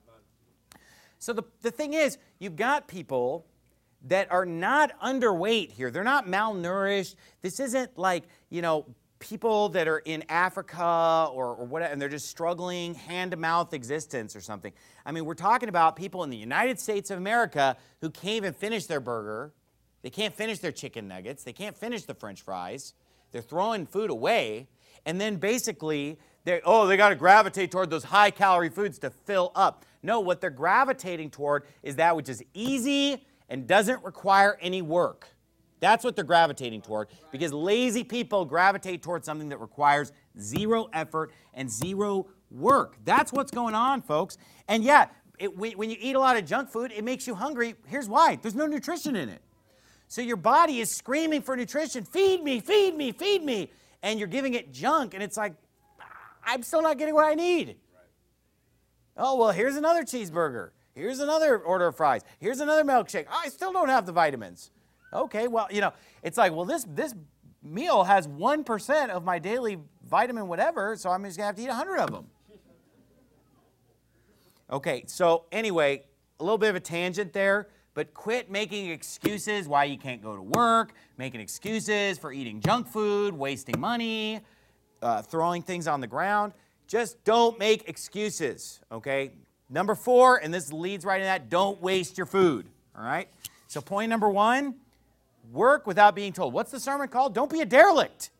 So the thing is, you've got people that are not underweight here. They're not malnourished. This isn't like, you know, people that are in Africa or whatever, and they're just struggling hand-to-mouth existence or something. I mean, we're talking about people in the United States of America who can't even finish their burger. They can't finish their chicken nuggets. They can't finish the French fries. They're throwing food away. And then basically, they got to gravitate toward those high-calorie foods to fill up. No, what they're gravitating toward is that which is easy and doesn't require any work. That's what they're gravitating toward, because lazy people gravitate toward something that requires zero effort and zero work. That's what's going on, folks. And yeah, when you eat a lot of junk food, it makes you hungry. Here's why. There's no nutrition in it. So your body is screaming for nutrition. Feed me, feed me, feed me. And you're giving it junk, and it's like, I'm still not getting what I need. Right. Oh, well, here's another cheeseburger. Here's another order of fries. Here's another milkshake. Oh, I still don't have the vitamins. Okay, well, it's like, well, this meal has 1% of my daily vitamin whatever, so I'm just going to have to eat 100 of them. Okay, so anyway, a little bit of a tangent there, but quit making excuses why you can't go to work, making excuses for eating junk food, wasting money, throwing things on the ground. Just don't make excuses, okay? Number 4, and this leads right into that, don't waste your food, all right? So point number 1, work without being told. What's the sermon called? Don't be a derelict.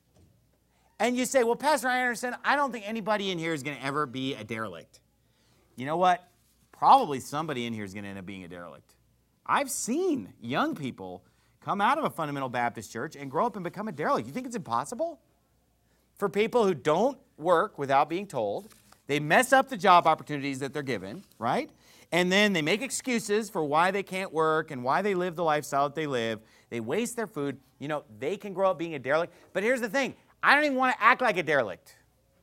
And you say, well, Pastor Anderson, I don't think anybody in here is going to ever be a derelict. You know what? Probably somebody in here is going to end up being a derelict. I've seen young people come out of a fundamental Baptist church and grow up and become a derelict. You think it's impossible? For people who don't work without being told, they mess up the job opportunities that they're given, right? And then they make excuses for why they can't work and why they live the lifestyle that they live. They waste their food. They can grow up being a derelict. But here's the thing. I don't even want to act like a derelict.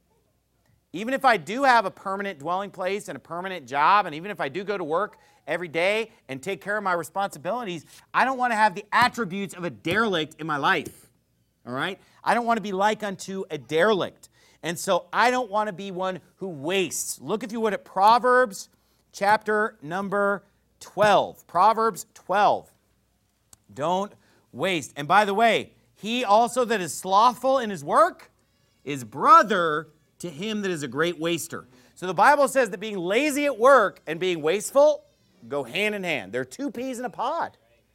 Even if I do have a permanent dwelling place and a permanent job, and even if I do go to work every day and take care of my responsibilities, I don't want to have the attributes of a derelict in my life, all right? I don't want to be like unto a derelict. And so I don't want to be one who wastes. Look, if you would, at Proverbs chapter number 12. Proverbs 12. Don't waste. And by the way, he also that is slothful in his work is brother to him that is a great waster. So the Bible says that being lazy at work and being wasteful go hand in hand. They're 2 peas in a pod.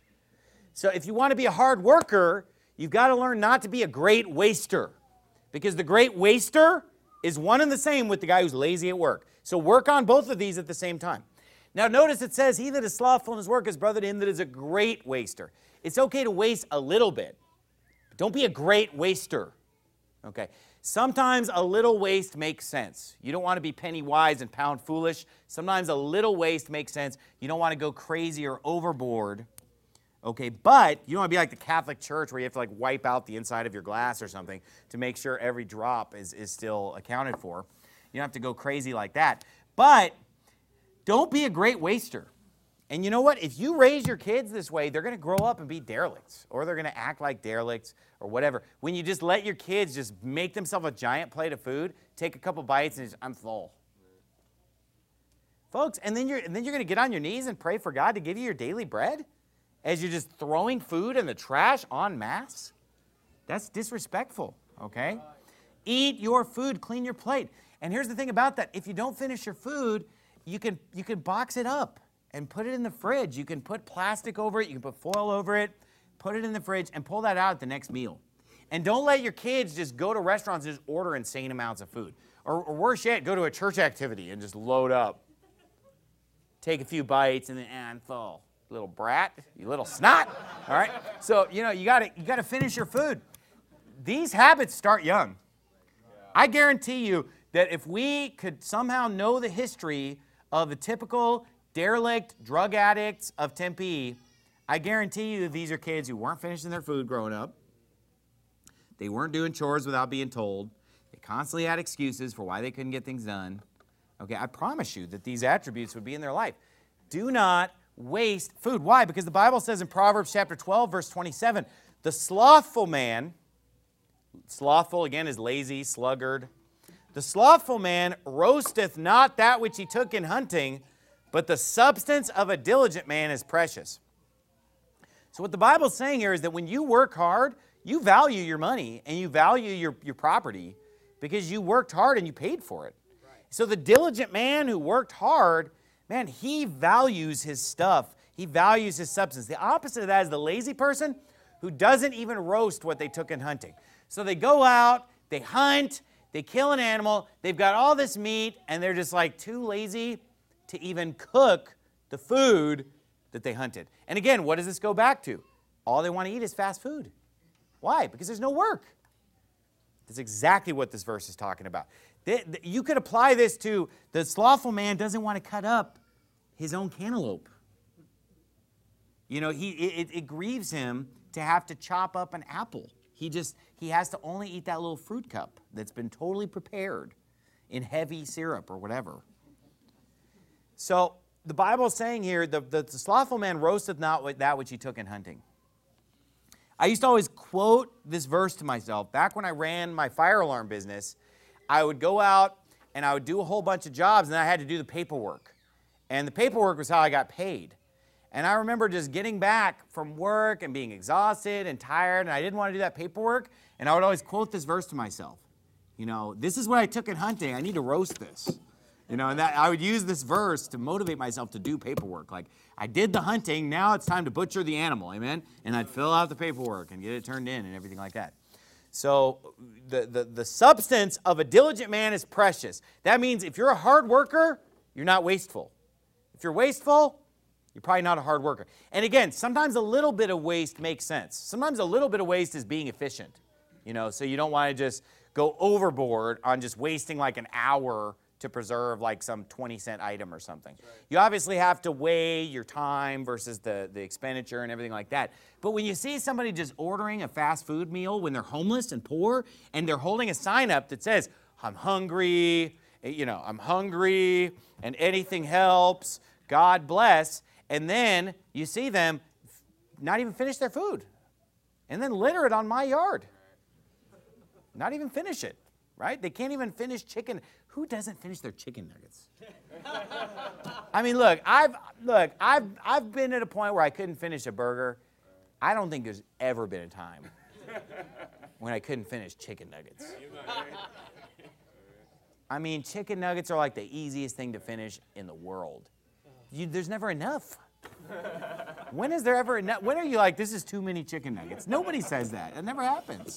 So if you want to be a hard worker, you've got to learn not to be a great waster. Because the great waster is one and the same with the guy who's lazy at work. So work on both of these at the same time. Now notice it says, he that is slothful in his work is brother to him that is a great waster. It's okay to waste a little bit. But don't be a great waster. Okay. Sometimes a little waste makes sense. You don't want to be penny wise and pound foolish. Sometimes a little waste makes sense. You don't want to go crazy or overboard. Okay, but you don't want to be like the Catholic Church where you have to like wipe out the inside of your glass or something to make sure every drop is still accounted for. You don't have to go crazy like that. But don't be a great waster. And you know what? If you raise your kids this way, they're going to grow up and be derelicts, or they're going to act like derelicts or whatever. When you just let your kids just make themselves a giant plate of food, take a couple bites and just, I'm full. Folks, and then you're going to get on your knees and pray for God to give you your daily bread as you're just throwing food in the trash en masse? That's disrespectful, okay? Eat your food, clean your plate. And here's the thing about that. If you don't finish your food, you can box it up and put it in the fridge. You can put plastic over it. You can put foil over it. Put it in the fridge and pull that out at the next meal. And don't let your kids just go to restaurants and just order insane amounts of food. Or worse yet, go to a church activity and just load up. Take a few bites and then, I'm full. Little brat, you little snot. All right? So, you got to finish your food. These habits start young. I guarantee you that if we could somehow know the history of the typical derelict drug addicts of Tempe, I guarantee you that these are kids who weren't finishing their food growing up. They weren't doing chores without being told. They constantly had excuses for why they couldn't get things done. Okay, I promise you that these attributes would be in their life. Do not waste food. Why? Because the Bible says in Proverbs chapter 12, verse 27, the slothful man, slothful again is lazy, sluggard. The slothful man roasteth not that which he took in hunting, but the substance of a diligent man is precious. So what the Bible's saying here is that when you work hard, you value your money and you value your property because you worked hard and you paid for it. Right. So the diligent man who worked hard, man, he values his stuff. He values his substance. The opposite of that is the lazy person who doesn't even roast what they took in hunting. So they go out, they hunt, they kill an animal, they've got all this meat, and they're just like too lazy to even cook the food that they hunted. And again, what does this go back to? All they want to eat is fast food. Why? Because there's no work. That's exactly what this verse is talking about. You could apply this to the slothful man doesn't want to cut up his own cantaloupe. You know, it grieves him to have to chop up an apple. He has to only eat that little fruit cup that's been totally prepared in heavy syrup or whatever. So the Bible is saying here, the slothful man roasteth not that which he took in hunting. I used to always quote this verse to myself. Back when I ran my fire alarm business, I would go out and I would do a whole bunch of jobs, and then I had to do the paperwork. And the paperwork was how I got paid. And I remember just getting back from work and being exhausted and tired, and I didn't want to do that paperwork, and I would always quote this verse to myself. You know, this is what I took in hunting. I need to roast this. You know, and that I would use this verse to motivate myself to do paperwork. Like, I did the hunting, now it's time to butcher the animal, amen? And I'd fill out the paperwork and get it turned in and everything like that. So the substance of a diligent man is precious. That means if you're a hard worker, you're not wasteful. If you're wasteful, you're probably not a hard worker. And again, sometimes a little bit of waste makes sense. Sometimes a little bit of waste is being efficient. You know, so you don't want to just go overboard on just wasting like an hour to preserve like some 20-cent item or something. Right. You obviously have to weigh your time versus the expenditure and everything like that. But when you see somebody just ordering a fast food meal when they're homeless and poor, and they're holding a sign up that says, I'm hungry, you know, I'm hungry, and anything helps, God bless, and then you see them not even finish their food, and then litter it on my yard. Not even finish it, right? They can't even finish chicken. Who doesn't finish their chicken nuggets? I mean, look, I've been at a point where I couldn't finish a burger. I don't think there's ever been a time when I couldn't finish chicken nuggets. I mean, chicken nuggets are like the easiest thing to finish in the world. There's never enough. When is there ever enough? When are you like, this is too many chicken nuggets? Nobody says that. It never happens.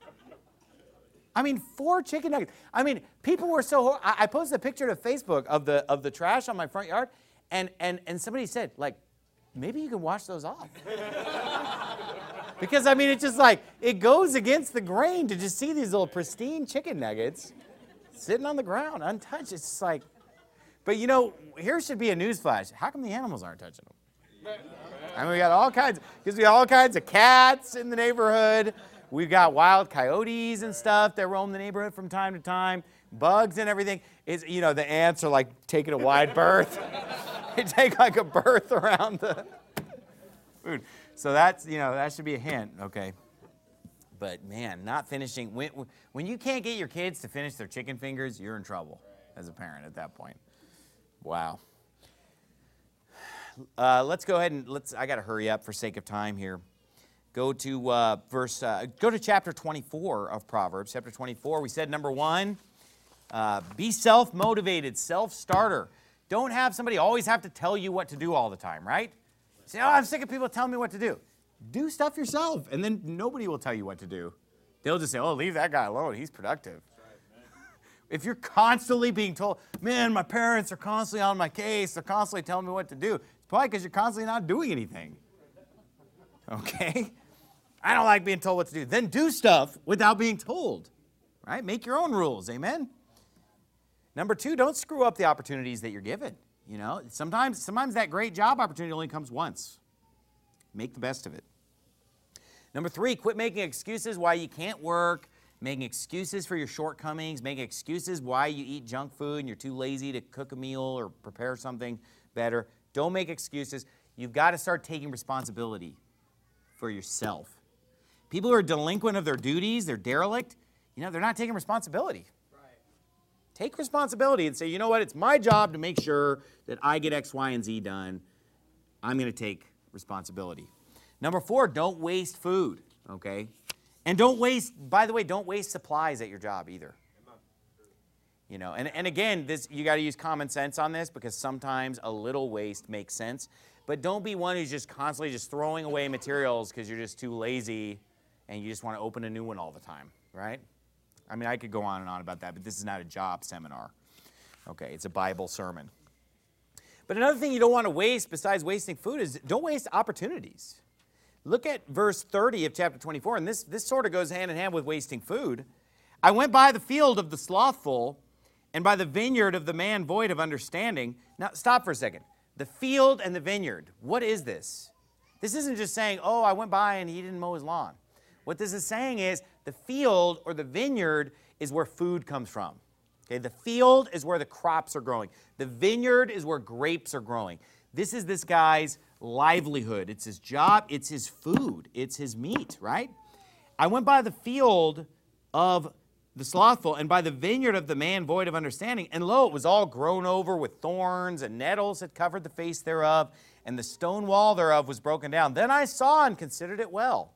I mean, 4 chicken nuggets. I mean, people were so. I posted a picture to Facebook of the trash on my front yard, and somebody said, like, maybe you can wash those off. Because I mean, it's just like it goes against the grain to just see these little pristine chicken nuggets sitting on the ground untouched. It's just like, but you know, here should be a newsflash. How come the animals aren't touching them? I mean, we got all kinds of cats in the neighborhood. We've got wild coyotes and stuff that roam the neighborhood from time to time, bugs and everything. You know, the ants are like taking a wide berth. They take like a berth around the food. So that's, you know, that should be a hint, okay? But man, not finishing. When you can't get your kids to finish their chicken fingers, you're in trouble as a parent at that point. Wow. Let's go ahead and I got to hurry up for sake of time here. Go to chapter 24 of Proverbs. Chapter 24, we said number 1, be self-motivated, self-starter. Don't have somebody always have to tell you what to do all the time, right? Say, I'm sick of people telling me what to do. Do stuff yourself, and then nobody will tell you what to do. They'll just say, leave that guy alone. He's productive. If you're constantly being told, man, my parents are constantly on my case, they're constantly telling me what to do, it's probably because you're constantly not doing anything. Okay? I don't like being told what to do. Then do stuff without being told, right? Make your own rules, amen? Number 2, don't screw up the opportunities that you're given. You know, sometimes that great job opportunity only comes once. Make the best of it. Number 3, quit making excuses why you can't work, making excuses for your shortcomings, making excuses why you eat junk food and you're too lazy to cook a meal or prepare something better. Don't make excuses. You've got to start taking responsibility for yourself. People who are delinquent of their duties, they're derelict, you know, they're not taking responsibility. Right. Take responsibility and say, you know what, it's my job to make sure that I get X, Y, and Z done. I'm going to take responsibility. Number 4, don't waste food, okay? And don't waste supplies at your job either. You know, and again, you got to use common sense on this because sometimes a little waste makes sense. But don't be one who's just constantly just throwing away materials because you're just too lazy and you just want to open a new one all the time, right? I mean, I could go on and on about that, but this is not a job seminar. Okay, it's a Bible sermon. But another thing you don't want to waste besides wasting food is don't waste opportunities. Look at verse 30 of chapter 24, and this sort of goes hand in hand with wasting food. I went by the field of the slothful and by the vineyard of the man void of understanding. Now, stop for a second. The field and the vineyard. What is this? This isn't just saying, oh, I went by and he didn't mow his lawn. What this is saying is the field or the vineyard is where food comes from. Okay, the field is where the crops are growing. The vineyard is where grapes are growing. This is this guy's livelihood. It's his job. It's his food. It's his meat, right? I went by the field of the slothful and by the vineyard of the man void of understanding. And lo, it was all grown over with thorns, and nettles had covered the face thereof, and the stone wall thereof was broken down. Then I saw and considered it well.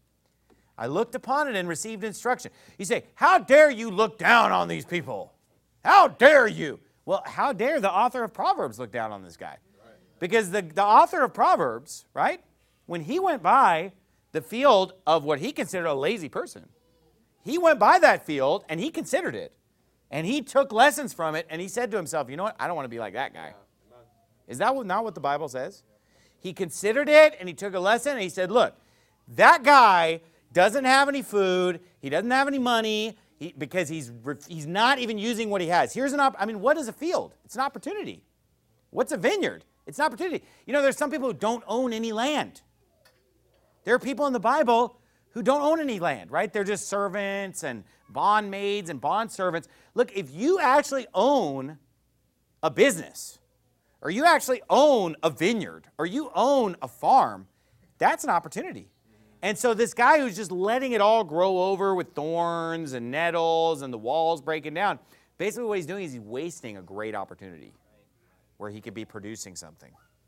I looked upon it and received instruction. You say, how dare you look down on these people? How dare you? Well, how dare the author of Proverbs look down on this guy? Because the author of Proverbs, right, when he went by the field of what he considered a lazy person, he went by that field and he considered it. And he took lessons from it and he said to himself, you know what, I don't want to be like that guy. Is that not what the Bible says? He considered it and he took a lesson and he said, look, that guy doesn't have any food, he doesn't have any money, because he's not even using what he has. Here's what is a field? It's an opportunity. What's a vineyard? It's an opportunity. You know, there's some people who don't own any land. There are people in the Bible who don't own any land, right? They're just servants and bondmaids and bondservants. Look, if you actually own a business, or you actually own a vineyard, or you own a farm, that's an opportunity. And so this guy who's just letting it all grow over with thorns and nettles and the walls breaking down, basically what he's doing is he's wasting a great opportunity where he could be producing something.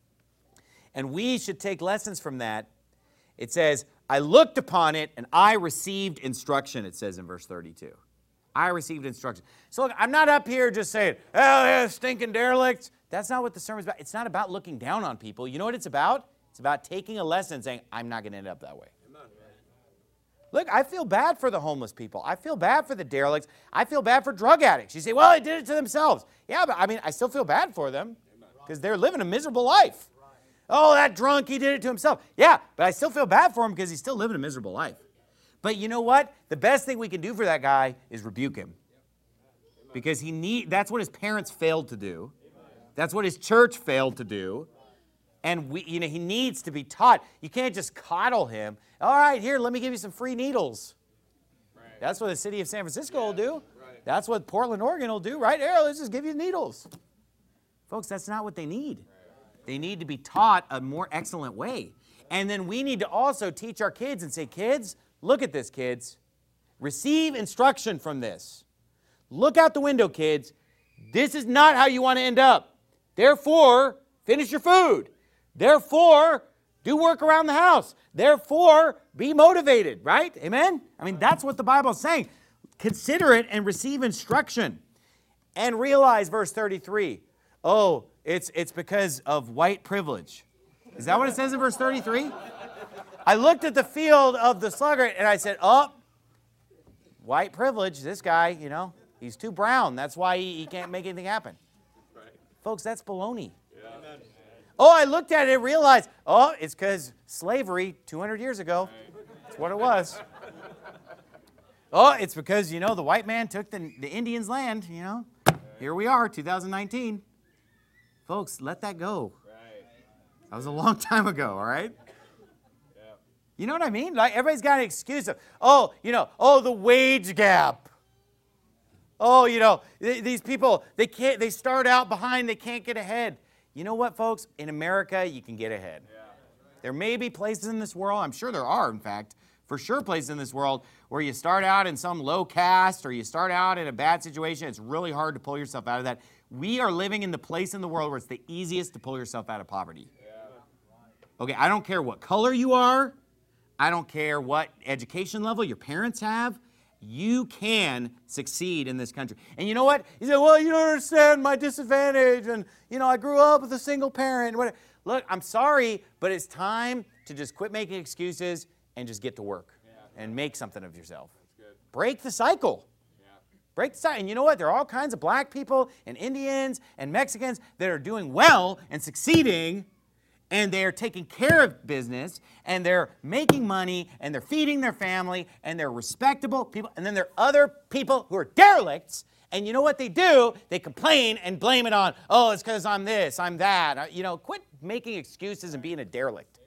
And we should take lessons from that. It says, I looked upon it and I received instruction, it says in verse 32. I received instruction. So look, I'm not up here just saying, oh, yeah, stinking derelicts. That's not what the sermon's about. It's not about looking down on people. You know what it's about? It's about taking a lesson and saying, I'm not going to end up that way. Look, I feel bad for the homeless people. I feel bad for the derelicts. I feel bad for drug addicts. You say, well, they did it to themselves. Yeah, but I still feel bad for them because they're living a miserable life. Oh, that drunk, he did it to himself. Yeah, but I still feel bad for him because he's still living a miserable life. But you know what? The best thing we can do for that guy is rebuke him. Because that's what his parents failed to do. That's what his church failed to do. And he needs to be taught. You can't just coddle him. All right, here, let me give you some free needles. Right. That's what the city of San Francisco will do. Right. That's what Portland, Oregon will do. Right here, let's just give you needles. Folks, that's not what they need. Right. They need to be taught a more excellent way. And then we need to also teach our kids and say, kids, look at this, kids. Receive instruction from this. Look out the window, kids. This is not how you want to end up. Therefore, finish your food. Therefore, do work around the house. Therefore, be motivated, right? Amen? That's what the Bible is saying. Consider it and receive instruction. And realize, verse 33, oh, it's because of white privilege. Is that what it says in verse 33? I looked at the field of the sluggard and I said, oh, white privilege, this guy, he's too brown. That's why he can't make anything happen. Right. Folks, that's baloney. Yeah. Oh, I looked at it and realized, oh, it's because slavery 200 years ago. That's what it was. Oh, it's because, the white man took the Indians' land, Here we are, 2019. Folks, let that go. That was a long time ago, all right? You know what I mean? Like, everybody's got an excuse of, the wage gap. Oh, these people, they start out behind, they can't get ahead. You know what, folks? In America, you can get ahead. Yeah. There may be places in this world, I'm sure there are, in fact, for sure places in this world where you start out in some low caste or you start out in a bad situation. It's really hard to pull yourself out of that. We are living in the place in the world where it's the easiest to pull yourself out of poverty. Yeah. Okay, I don't care what color you are. I don't care what education level your parents have. You can succeed in this country. And you know what? You say, well, you don't understand my disadvantage. And, I grew up with a single parent. Look, I'm sorry, but it's time to just quit making excuses and just get to work and make something of yourself. Break the cycle. Yeah. Break the cycle. And you know what? There are all kinds of black people and Indians and Mexicans that are doing well and succeeding, and they're taking care of business, and they're making money, and they're feeding their family, and they're respectable people. And then there are other people who are derelicts, And you know what they do? They complain and blame it on, oh, it's because I'm this, I'm that. You know, quit making excuses and being a derelict.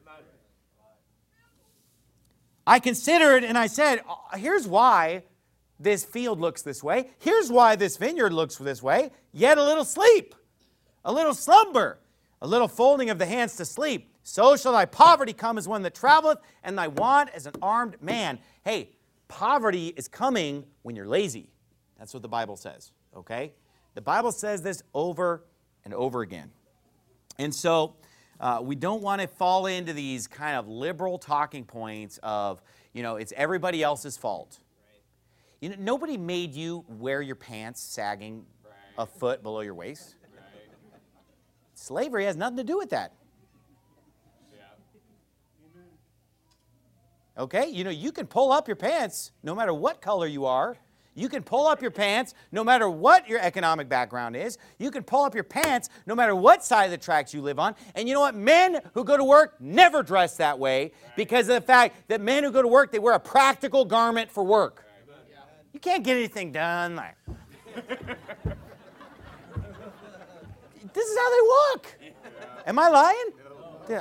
I considered and I said, here's why this field looks this way. Here's why this vineyard looks this way. Yet a little sleep, a little slumber, a little folding of the hands to sleep. So shall thy poverty come as one that traveleth, and thy want as an armed man. Hey, poverty is coming when you're lazy. That's what the Bible says, okay? The Bible says this over and over again. And so we don't want to fall into these kind of liberal talking points of, you know, it's everybody else's fault. Right. You know, nobody made you wear your pants sagging a foot below your waist. Right. Slavery has nothing to do with that. Okay, you know, you can pull up your pants no matter what color you are. You can pull up your pants no matter what your economic background is. You can pull up your pants no matter what side of the tracks you live on. And you know what? Men who go to work never dress that way because of the fact that men who go to work, they wear a practical garment for work. You can't get anything done. Like, this is how they look. Am I lying? Yeah.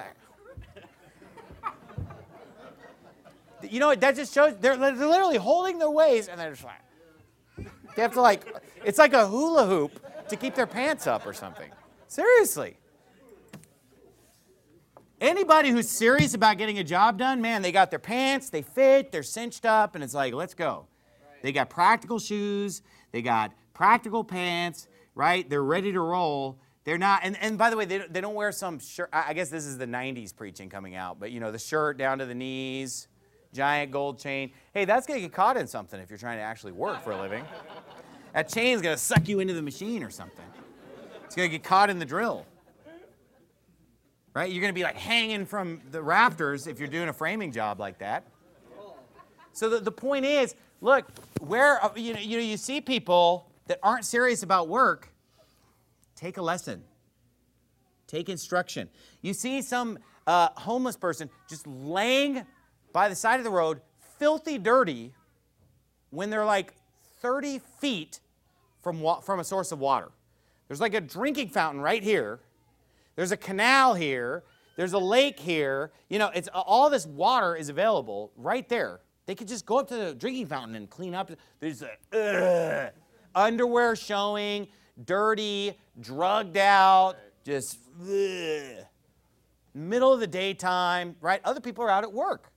You know, that just shows they're literally holding their waist and they're just like, they have to like, it's like a hula hoop to keep their pants up or something. Seriously. Anybody who's serious about getting a job done, man, they got their pants, they fit, they're cinched up, and it's like, let's go. They got practical shoes, they got practical pants, right? They're ready to roll. They're not, and by the way, they don't wear some shirt. I guess this is the 90s preaching coming out, but you know, the shirt down to the knees, giant gold chain. Hey, that's going to get caught in something if you're trying to actually work for a living. That chain's going to suck you into the machine or something. It's going to get caught in the drill. Right? You're going to be like hanging from the rafters if you're doing a framing job like that. So the point is, look, where you see people that aren't serious about work, take a lesson. Take instruction. You see some homeless person just laying by the side of the road, filthy dirty, when they're like 30 feet from a source of water. There's like a drinking fountain right here. There's a canal here. There's a lake here. You know, it's all this water is available right there. They could just go up to the drinking fountain and clean up. There's underwear showing, dirty, drugged out, just middle of the daytime, right? Other people are out at work.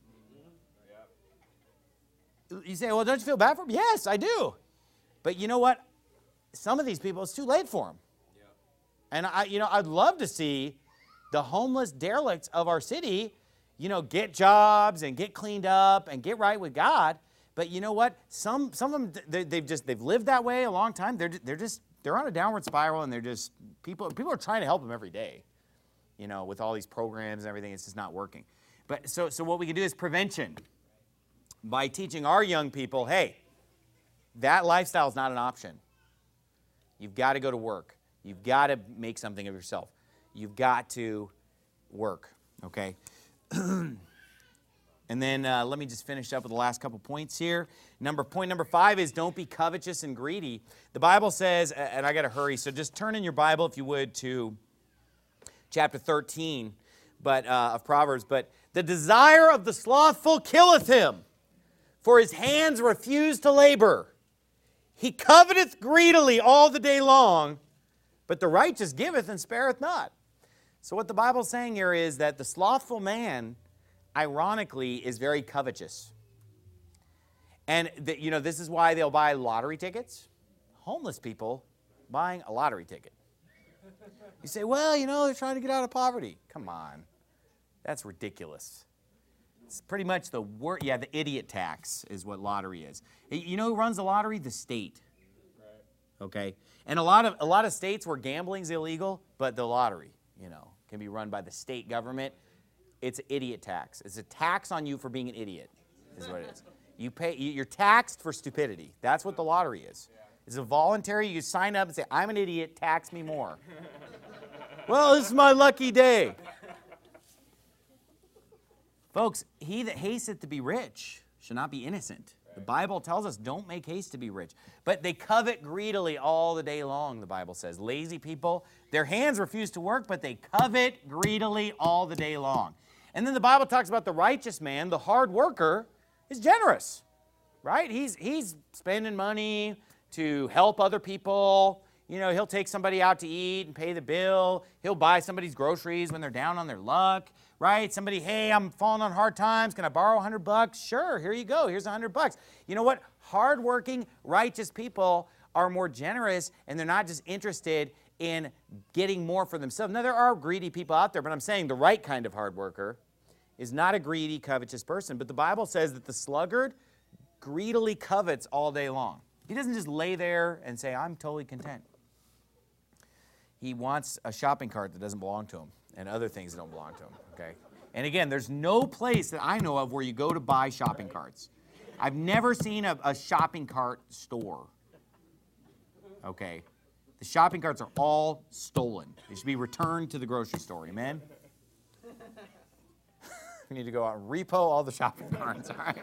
You say, well, don't you feel bad for them? Yes, I do. But you know what? Some of these people, it's too late for them. Yeah. And I'd love to see the homeless derelicts of our city, get jobs and get cleaned up and get right with God. But you know what? Some of them, they've lived that way a long time. They're on a downward spiral, and people are trying to help them every day. With all these programs and everything, it's just not working. But so what we can do is prevention. By teaching our young people, hey, that lifestyle is not an option. You've got to go to work. You've got to make something of yourself. You've got to work, okay? And then let me just finish up with the last couple points here. Point number 5 is don't be covetous and greedy. The Bible says, and I got to hurry, so just turn in your Bible, if you would, to chapter 13 of Proverbs. But the desire of the slothful killeth him, for his hands refuse to labor. He coveteth greedily all the day long, but the righteous giveth and spareth not. So what the Bible's saying here is that the slothful man, ironically, is very covetous. And this is why they'll buy lottery tickets. Homeless people buying a lottery ticket. You say, well, they're trying to get out of poverty. Come on. That's ridiculous. It's pretty much the idiot tax is what lottery is. You know who runs the lottery? The state. Okay? And a lot of states where gambling's illegal, but the lottery, can be run by the state government. It's an idiot tax. It's a tax on you for being an idiot, is what it is. You're taxed for stupidity. That's what the lottery is. It's a voluntary, you sign up and say, I'm an idiot, tax me more. Well, this is my lucky day. Folks, he that hasteth to be rich shall not be innocent. The Bible tells us don't make haste to be rich. But they covet greedily all the day long, the Bible says. Lazy people, their hands refuse to work, but they covet greedily all the day long. And then the Bible talks about the righteous man, the hard worker, is generous, right? He's spending money to help other people. You know, he'll take somebody out to eat and pay the bill. He'll buy somebody's groceries when they're down on their luck, right? Somebody, hey, I'm falling on hard times. Can I borrow $100? Sure, here you go. Here's $100. You know what? Hardworking, righteous people are more generous, and they're not just interested in getting more for themselves. Now, there are greedy people out there, but I'm saying the right kind of hard worker is not a greedy, covetous person. But the Bible says that the sluggard greedily covets all day long. He doesn't just lay there and say, I'm totally content. He wants a shopping cart that doesn't belong to him and other things that don't belong to him, okay? And again, there's no place that I know of where you go to buy shopping carts. I've never seen a shopping cart store, okay? The shopping carts are all stolen. They should be returned to the grocery store, amen? We need to go out and repo all the shopping carts, all right?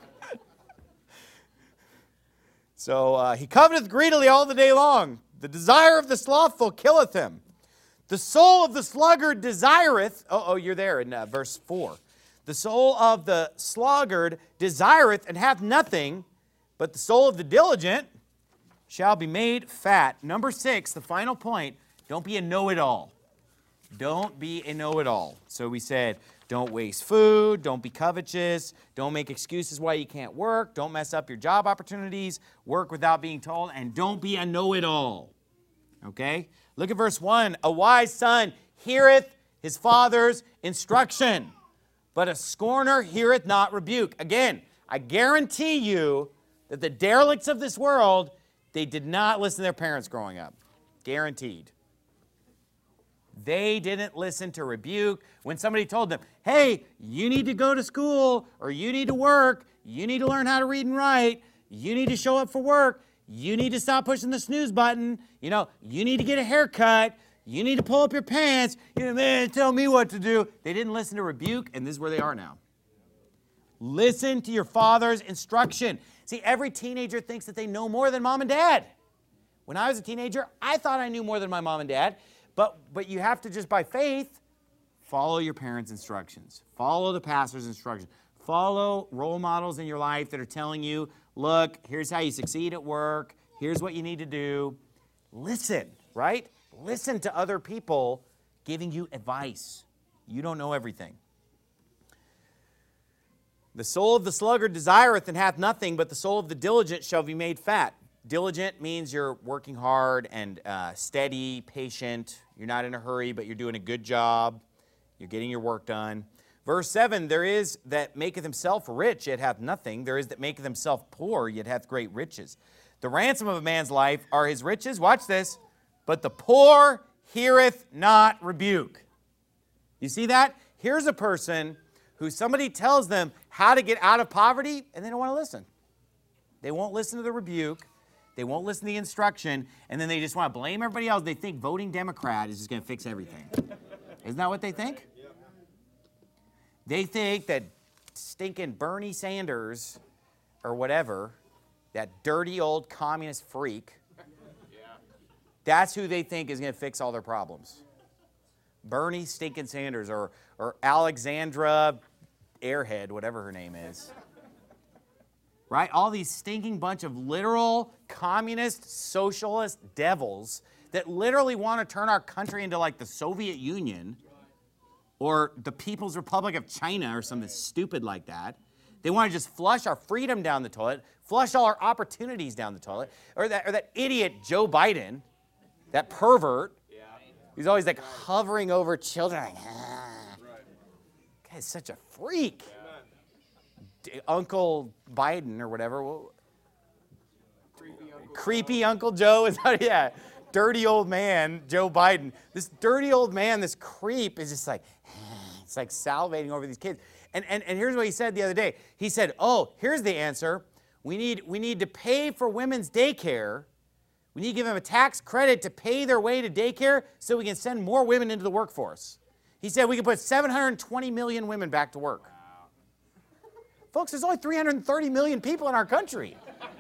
So he coveteth greedily all the day long. The desire of the slothful killeth him. The soul of the sluggard desireth. Oh, you're there in verse 4. The soul of the sluggard desireth and hath nothing, but the soul of the diligent shall be made fat. Number 6, the final point, don't be a know-it-all. Don't be a know-it-all. So we said, don't waste food, don't be covetous, don't make excuses why you can't work, don't mess up your job opportunities, work without being told, and don't be a know-it-all. Okay? Look at verse 1. A wise son heareth his father's instruction, but a scorner heareth not rebuke. Again, I guarantee you that the derelicts of this world, they did not listen to their parents growing up. Guaranteed. They didn't listen to rebuke. When somebody told them, hey, you need to go to school, or you need to work, you need to learn how to read and write, you need to show up for work, you need to stop pushing the snooze button, you need to get a haircut, you need to pull up your pants, man, tell me what to do. They didn't listen to rebuke, and this is where they are now. Listen to your father's instruction. See, every teenager thinks that they know more than mom and dad. When I was a teenager, I thought I knew more than my mom and dad. But you have to just by faith follow your parents' instructions. Follow the pastor's instructions. Follow role models in your life that are telling you, look, here's how you succeed at work. Here's what you need to do. Listen, right? Listen to other people giving you advice. You don't know everything. The soul of the sluggard desireth and hath nothing, but the soul of the diligent shall be made fat. Diligent means you're working hard and steady, patient. You're not in a hurry, but you're doing a good job. You're getting your work done. Verse 7, there is that maketh himself rich, yet hath nothing. There is that maketh himself poor, yet hath great riches. The ransom of a man's life are his riches. Watch this. But the poor heareth not rebuke. You see that? Here's a person who somebody tells them how to get out of poverty, and they don't want to listen. They won't listen to the rebuke. They won't listen to the instruction, and then they just want to blame everybody else. They think voting Democrat is just going to fix everything. Isn't that what they think? Yep. They think that stinking Bernie Sanders or whatever, that dirty old communist freak, that's who they think is going to fix all their problems. Bernie stinking Sanders or Alexandra Airhead, whatever her name is. Right? All these stinking bunch of literal communist, socialist devils that literally want to turn our country into like the Soviet Union or the People's Republic of China or something stupid like that. They want to just flush our freedom down the toilet, flush all our opportunities down the toilet. Or that idiot Joe Biden, that pervert, he's always like hovering over children. Like, guy's such a freak. Uncle Biden or whatever. Creepy Uncle Joe is not, yeah. Dirty old man, Joe Biden. This dirty old man, this creep is just like, it's like salivating over these kids. And here's what he said the other day. He said, oh, here's the answer. We need to pay for women's daycare. We need to give them a tax credit to pay their way to daycare so we can send more women into the workforce. He said we can put 720 million women back to work. Folks, there's only 330 million people in our country.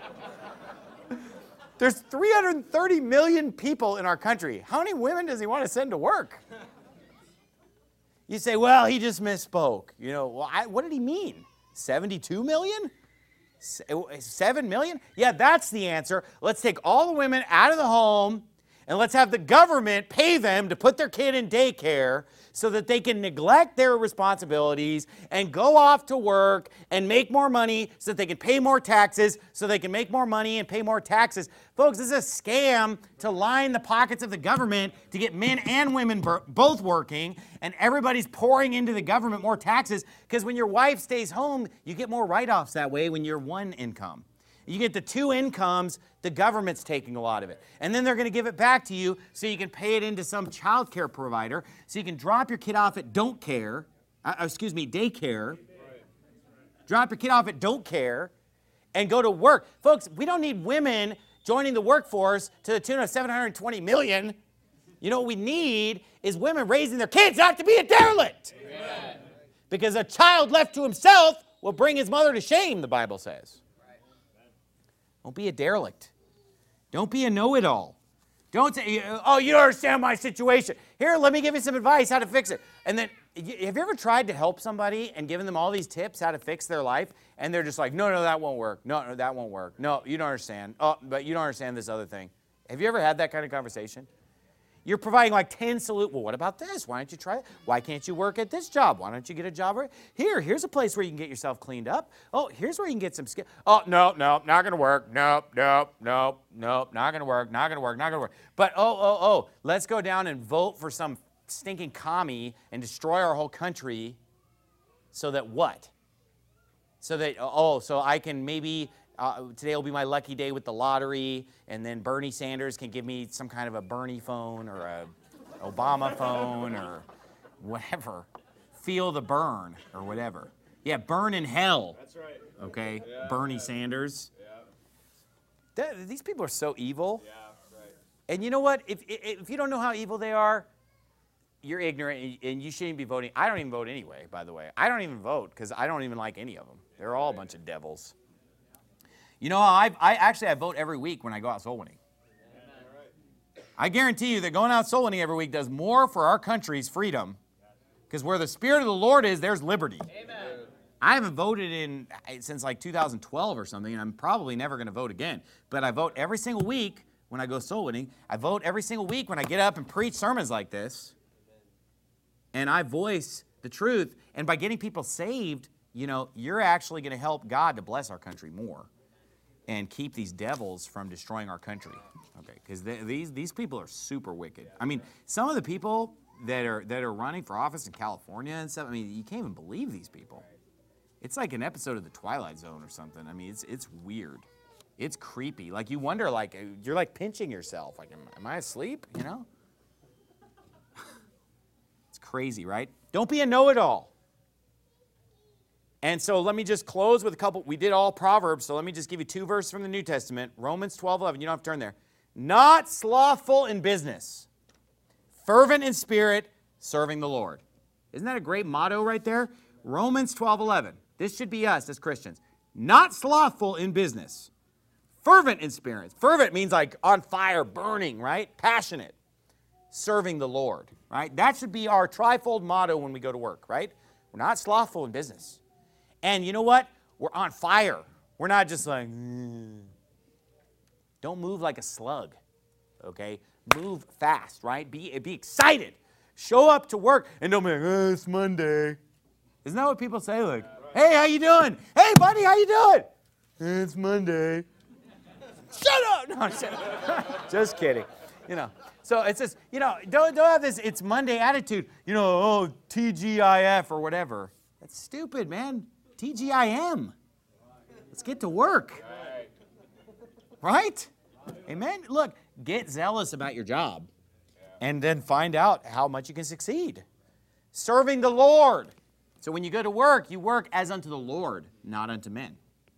There's 330 million people in our country. How many women does he want to send to work? You say, well, he just misspoke. What did he mean? 72 million? 7 million? Yeah, that's the answer. Let's take all the women out of the home and let's have the government pay them to put their kid in daycare so that they can neglect their responsibilities and go off to work and make more money so that they can pay more taxes, so they can make more money and pay more taxes. Folks, this is a scam to line the pockets of the government to get men and women both working, and everybody's pouring into the government more taxes because when your wife stays home, you get more write-offs that way when you're one income. You get the two incomes, the government's taking a lot of it. And then they're going to give it back to you so you can pay it into some child care provider so you can drop your kid off at daycare. Drop your kid off at don't care and go to work. Folks, we don't need women joining the workforce to the tune of 720 million. You know what we need is women raising their kids not to be a derelict. Amen. Because a child left to himself will bring his mother to shame, the Bible says. Don't be a derelict. Don't be a know-it-all. Don't say, oh, you don't understand my situation. Here, let me give you some advice how to fix it. And then, have you ever tried to help somebody and given them all these tips how to fix their life? And they're just like, no, that won't work. No, that won't work. No, you don't understand. Oh, but you don't understand this other thing. Have you ever had that kind of conversation? You're providing like 10 solutions. Well, what about this? Why don't you try it? Why can't you work at this job? Why don't you get a job? Here's a place where you can get yourself cleaned up. Oh, here's where you can get some skill. Oh, no, not going to work. Nope, not going to work, not going to work. But, let's go down and vote for some stinking commie and destroy our whole country so that what? So that, so I can maybe... today will be my lucky day with the lottery, and then Bernie Sanders can give me some kind of a Bernie phone or a Obama phone or whatever. Feel the burn or whatever. Yeah, burn in hell. That's right. Okay, yeah, Bernie Sanders. Yeah. These people are so evil. Yeah, right. And you know what? If you don't know how evil they are, you're ignorant and you shouldn't be voting. I don't even vote anyway, by the way. I don't even vote because I don't even like any of them. They're all a bunch of devils. You know, I vote every week when I go out soul winning. I guarantee you that going out soul winning every week does more for our country's freedom, because where the Spirit of the Lord is, there's liberty. Amen. I haven't voted since like 2012 or something, and I'm probably never going to vote again. But I vote every single week when I go soul winning. I vote every single week when I get up and preach sermons like this. And I voice the truth. And by getting people saved, you're actually going to help God to bless our country more and keep these devils from destroying our country. Okay, because these people are super wicked. I mean, some of the people that are running for office in California and stuff, I mean, you can't even believe these people. It's like an episode of The Twilight Zone or something. I mean, it's weird. It's creepy. Like, you wonder, like, you're like pinching yourself. Like, am I asleep, It's crazy, right? Don't be a know-it-all. And so let me just close with a couple. We did all Proverbs, so let me just give you 2 verses from the New Testament. Romans 12:11. You don't have to turn there. Not slothful in business, fervent in spirit, serving the Lord. Isn't that a great motto right there? Romans 12:11. This should be us as Christians. Not slothful in business, fervent in spirit. Fervent means like on fire, burning, right? Passionate. Serving the Lord, right? That should be our trifold motto when we go to work, right? We're not slothful in business. And you know what? We're on fire. We're not just like, Don't move like a slug, okay? Move fast, right? Be excited. Show up to work and don't be like, it's Monday. Isn't that what people say? Like, hey, how you doing? Hey, buddy, how you doing? It's Monday. Shut up! No, shut up. Just kidding. So it's just, don't have this it's Monday attitude. TGIF or whatever. That's stupid, man. TGIM. Let's get to work. Right? Amen? Look, get zealous about your job and then find out how much you can succeed. Serving the Lord. So when you go to work, you work as unto the Lord, not unto men.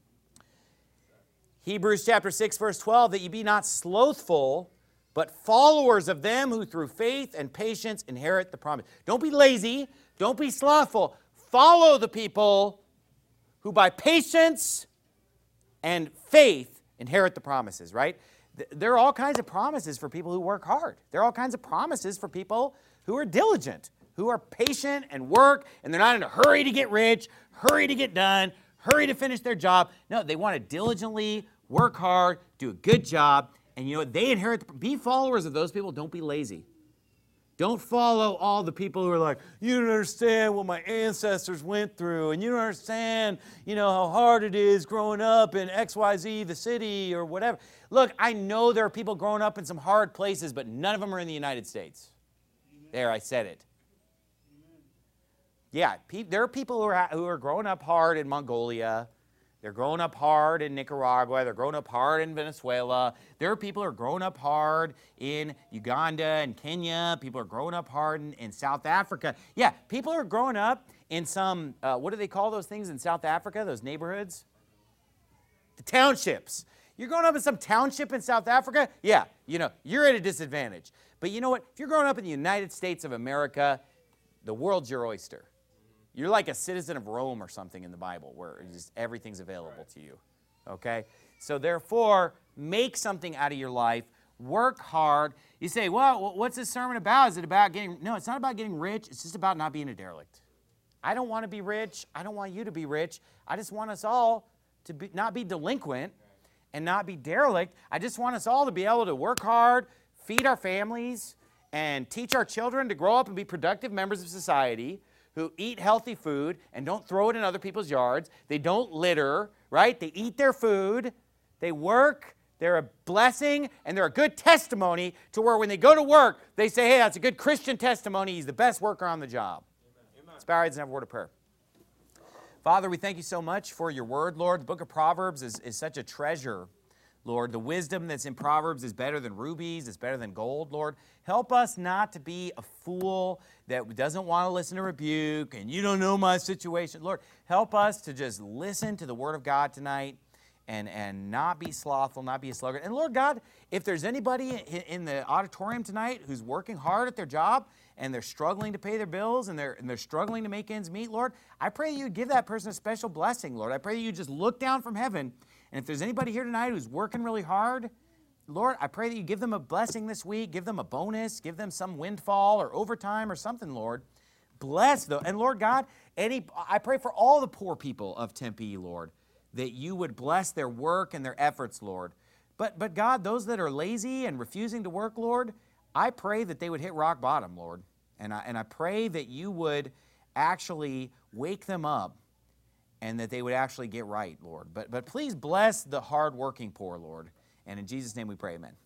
Hebrews chapter 6, verse 12, that ye be not slothful, but followers of them who through faith and patience inherit the promise. Don't be lazy. Don't be slothful. Follow the people who by patience and faith inherit the promises, right? There are all kinds of promises for people who work hard. There are all kinds of promises for people who are diligent, who are patient and work, and they're not in a hurry to get rich, hurry to get done, hurry to finish their job. No, they want to diligently work hard, do a good job, and you know what? They inherit. Be followers of those people. Don't be lazy. Don't follow all the people who are like, you don't understand what my ancestors went through, and you don't understand, how hard it is growing up in XYZ, the city, or whatever. Look, I know there are people growing up in some hard places, but none of them are in the United States. There, I said it. Yeah, there are people who are growing up hard in Mongolia. They're growing up hard in Nicaragua. They're growing up hard in Venezuela. There are people who are growing up hard in Uganda and Kenya. People are growing up hard in South Africa. Yeah, people are growing up in some, what do they call those things in South Africa, those neighborhoods? The townships. You're growing up in some township in South Africa? Yeah, you're at a disadvantage. But you know what? If you're growing up in the United States of America, the world's your oyster. You're like a citizen of Rome or something in the Bible where just everything's available to you, okay? So therefore, make something out of your life. Work hard. You say, well, what's this sermon about? Is it about getting... No, it's not about getting rich. It's just about not being a derelict. I don't want to be rich. I don't want you to be rich. I just want us all to not be delinquent and not be derelict. I just want us all to be able to work hard, feed our families, and teach our children to grow up and be productive members of society, who eat healthy food and don't throw it in other people's yards. They don't litter, right? They eat their food. They work. They're a blessing, and they're a good testimony to where when they go to work, they say, hey, that's a good Christian testimony. He's the best worker on the job. Amen. Let's bow our heads and have a word of prayer. Father, we thank you so much for your word, Lord. The book of Proverbs is such a treasure, Lord. The wisdom that's in Proverbs is better than rubies. It's better than gold, Lord. Help us not to be a fool that doesn't want to listen to rebuke and you don't know my situation. Lord, help us to just listen to the word of God tonight and not be slothful, not be a sluggard. And Lord God, if there's anybody in the auditorium tonight who's working hard at their job and they're struggling to pay their bills and they're struggling to make ends meet, Lord, I pray that you give that person a special blessing, Lord. I pray that you just look down from heaven, and if there's anybody here tonight who's working really hard, Lord, I pray that you give them a blessing this week, give them a bonus, give them some windfall or overtime or something, Lord. Bless them. And Lord God, I pray for all the poor people of Tempe, Lord, that you would bless their work and their efforts, Lord. But God, those that are lazy and refusing to work, Lord, I pray that they would hit rock bottom, Lord. And I pray that you would actually wake them up and that they would actually get right, Lord. But please bless the hard-working poor, Lord. And in Jesus' name we pray, amen.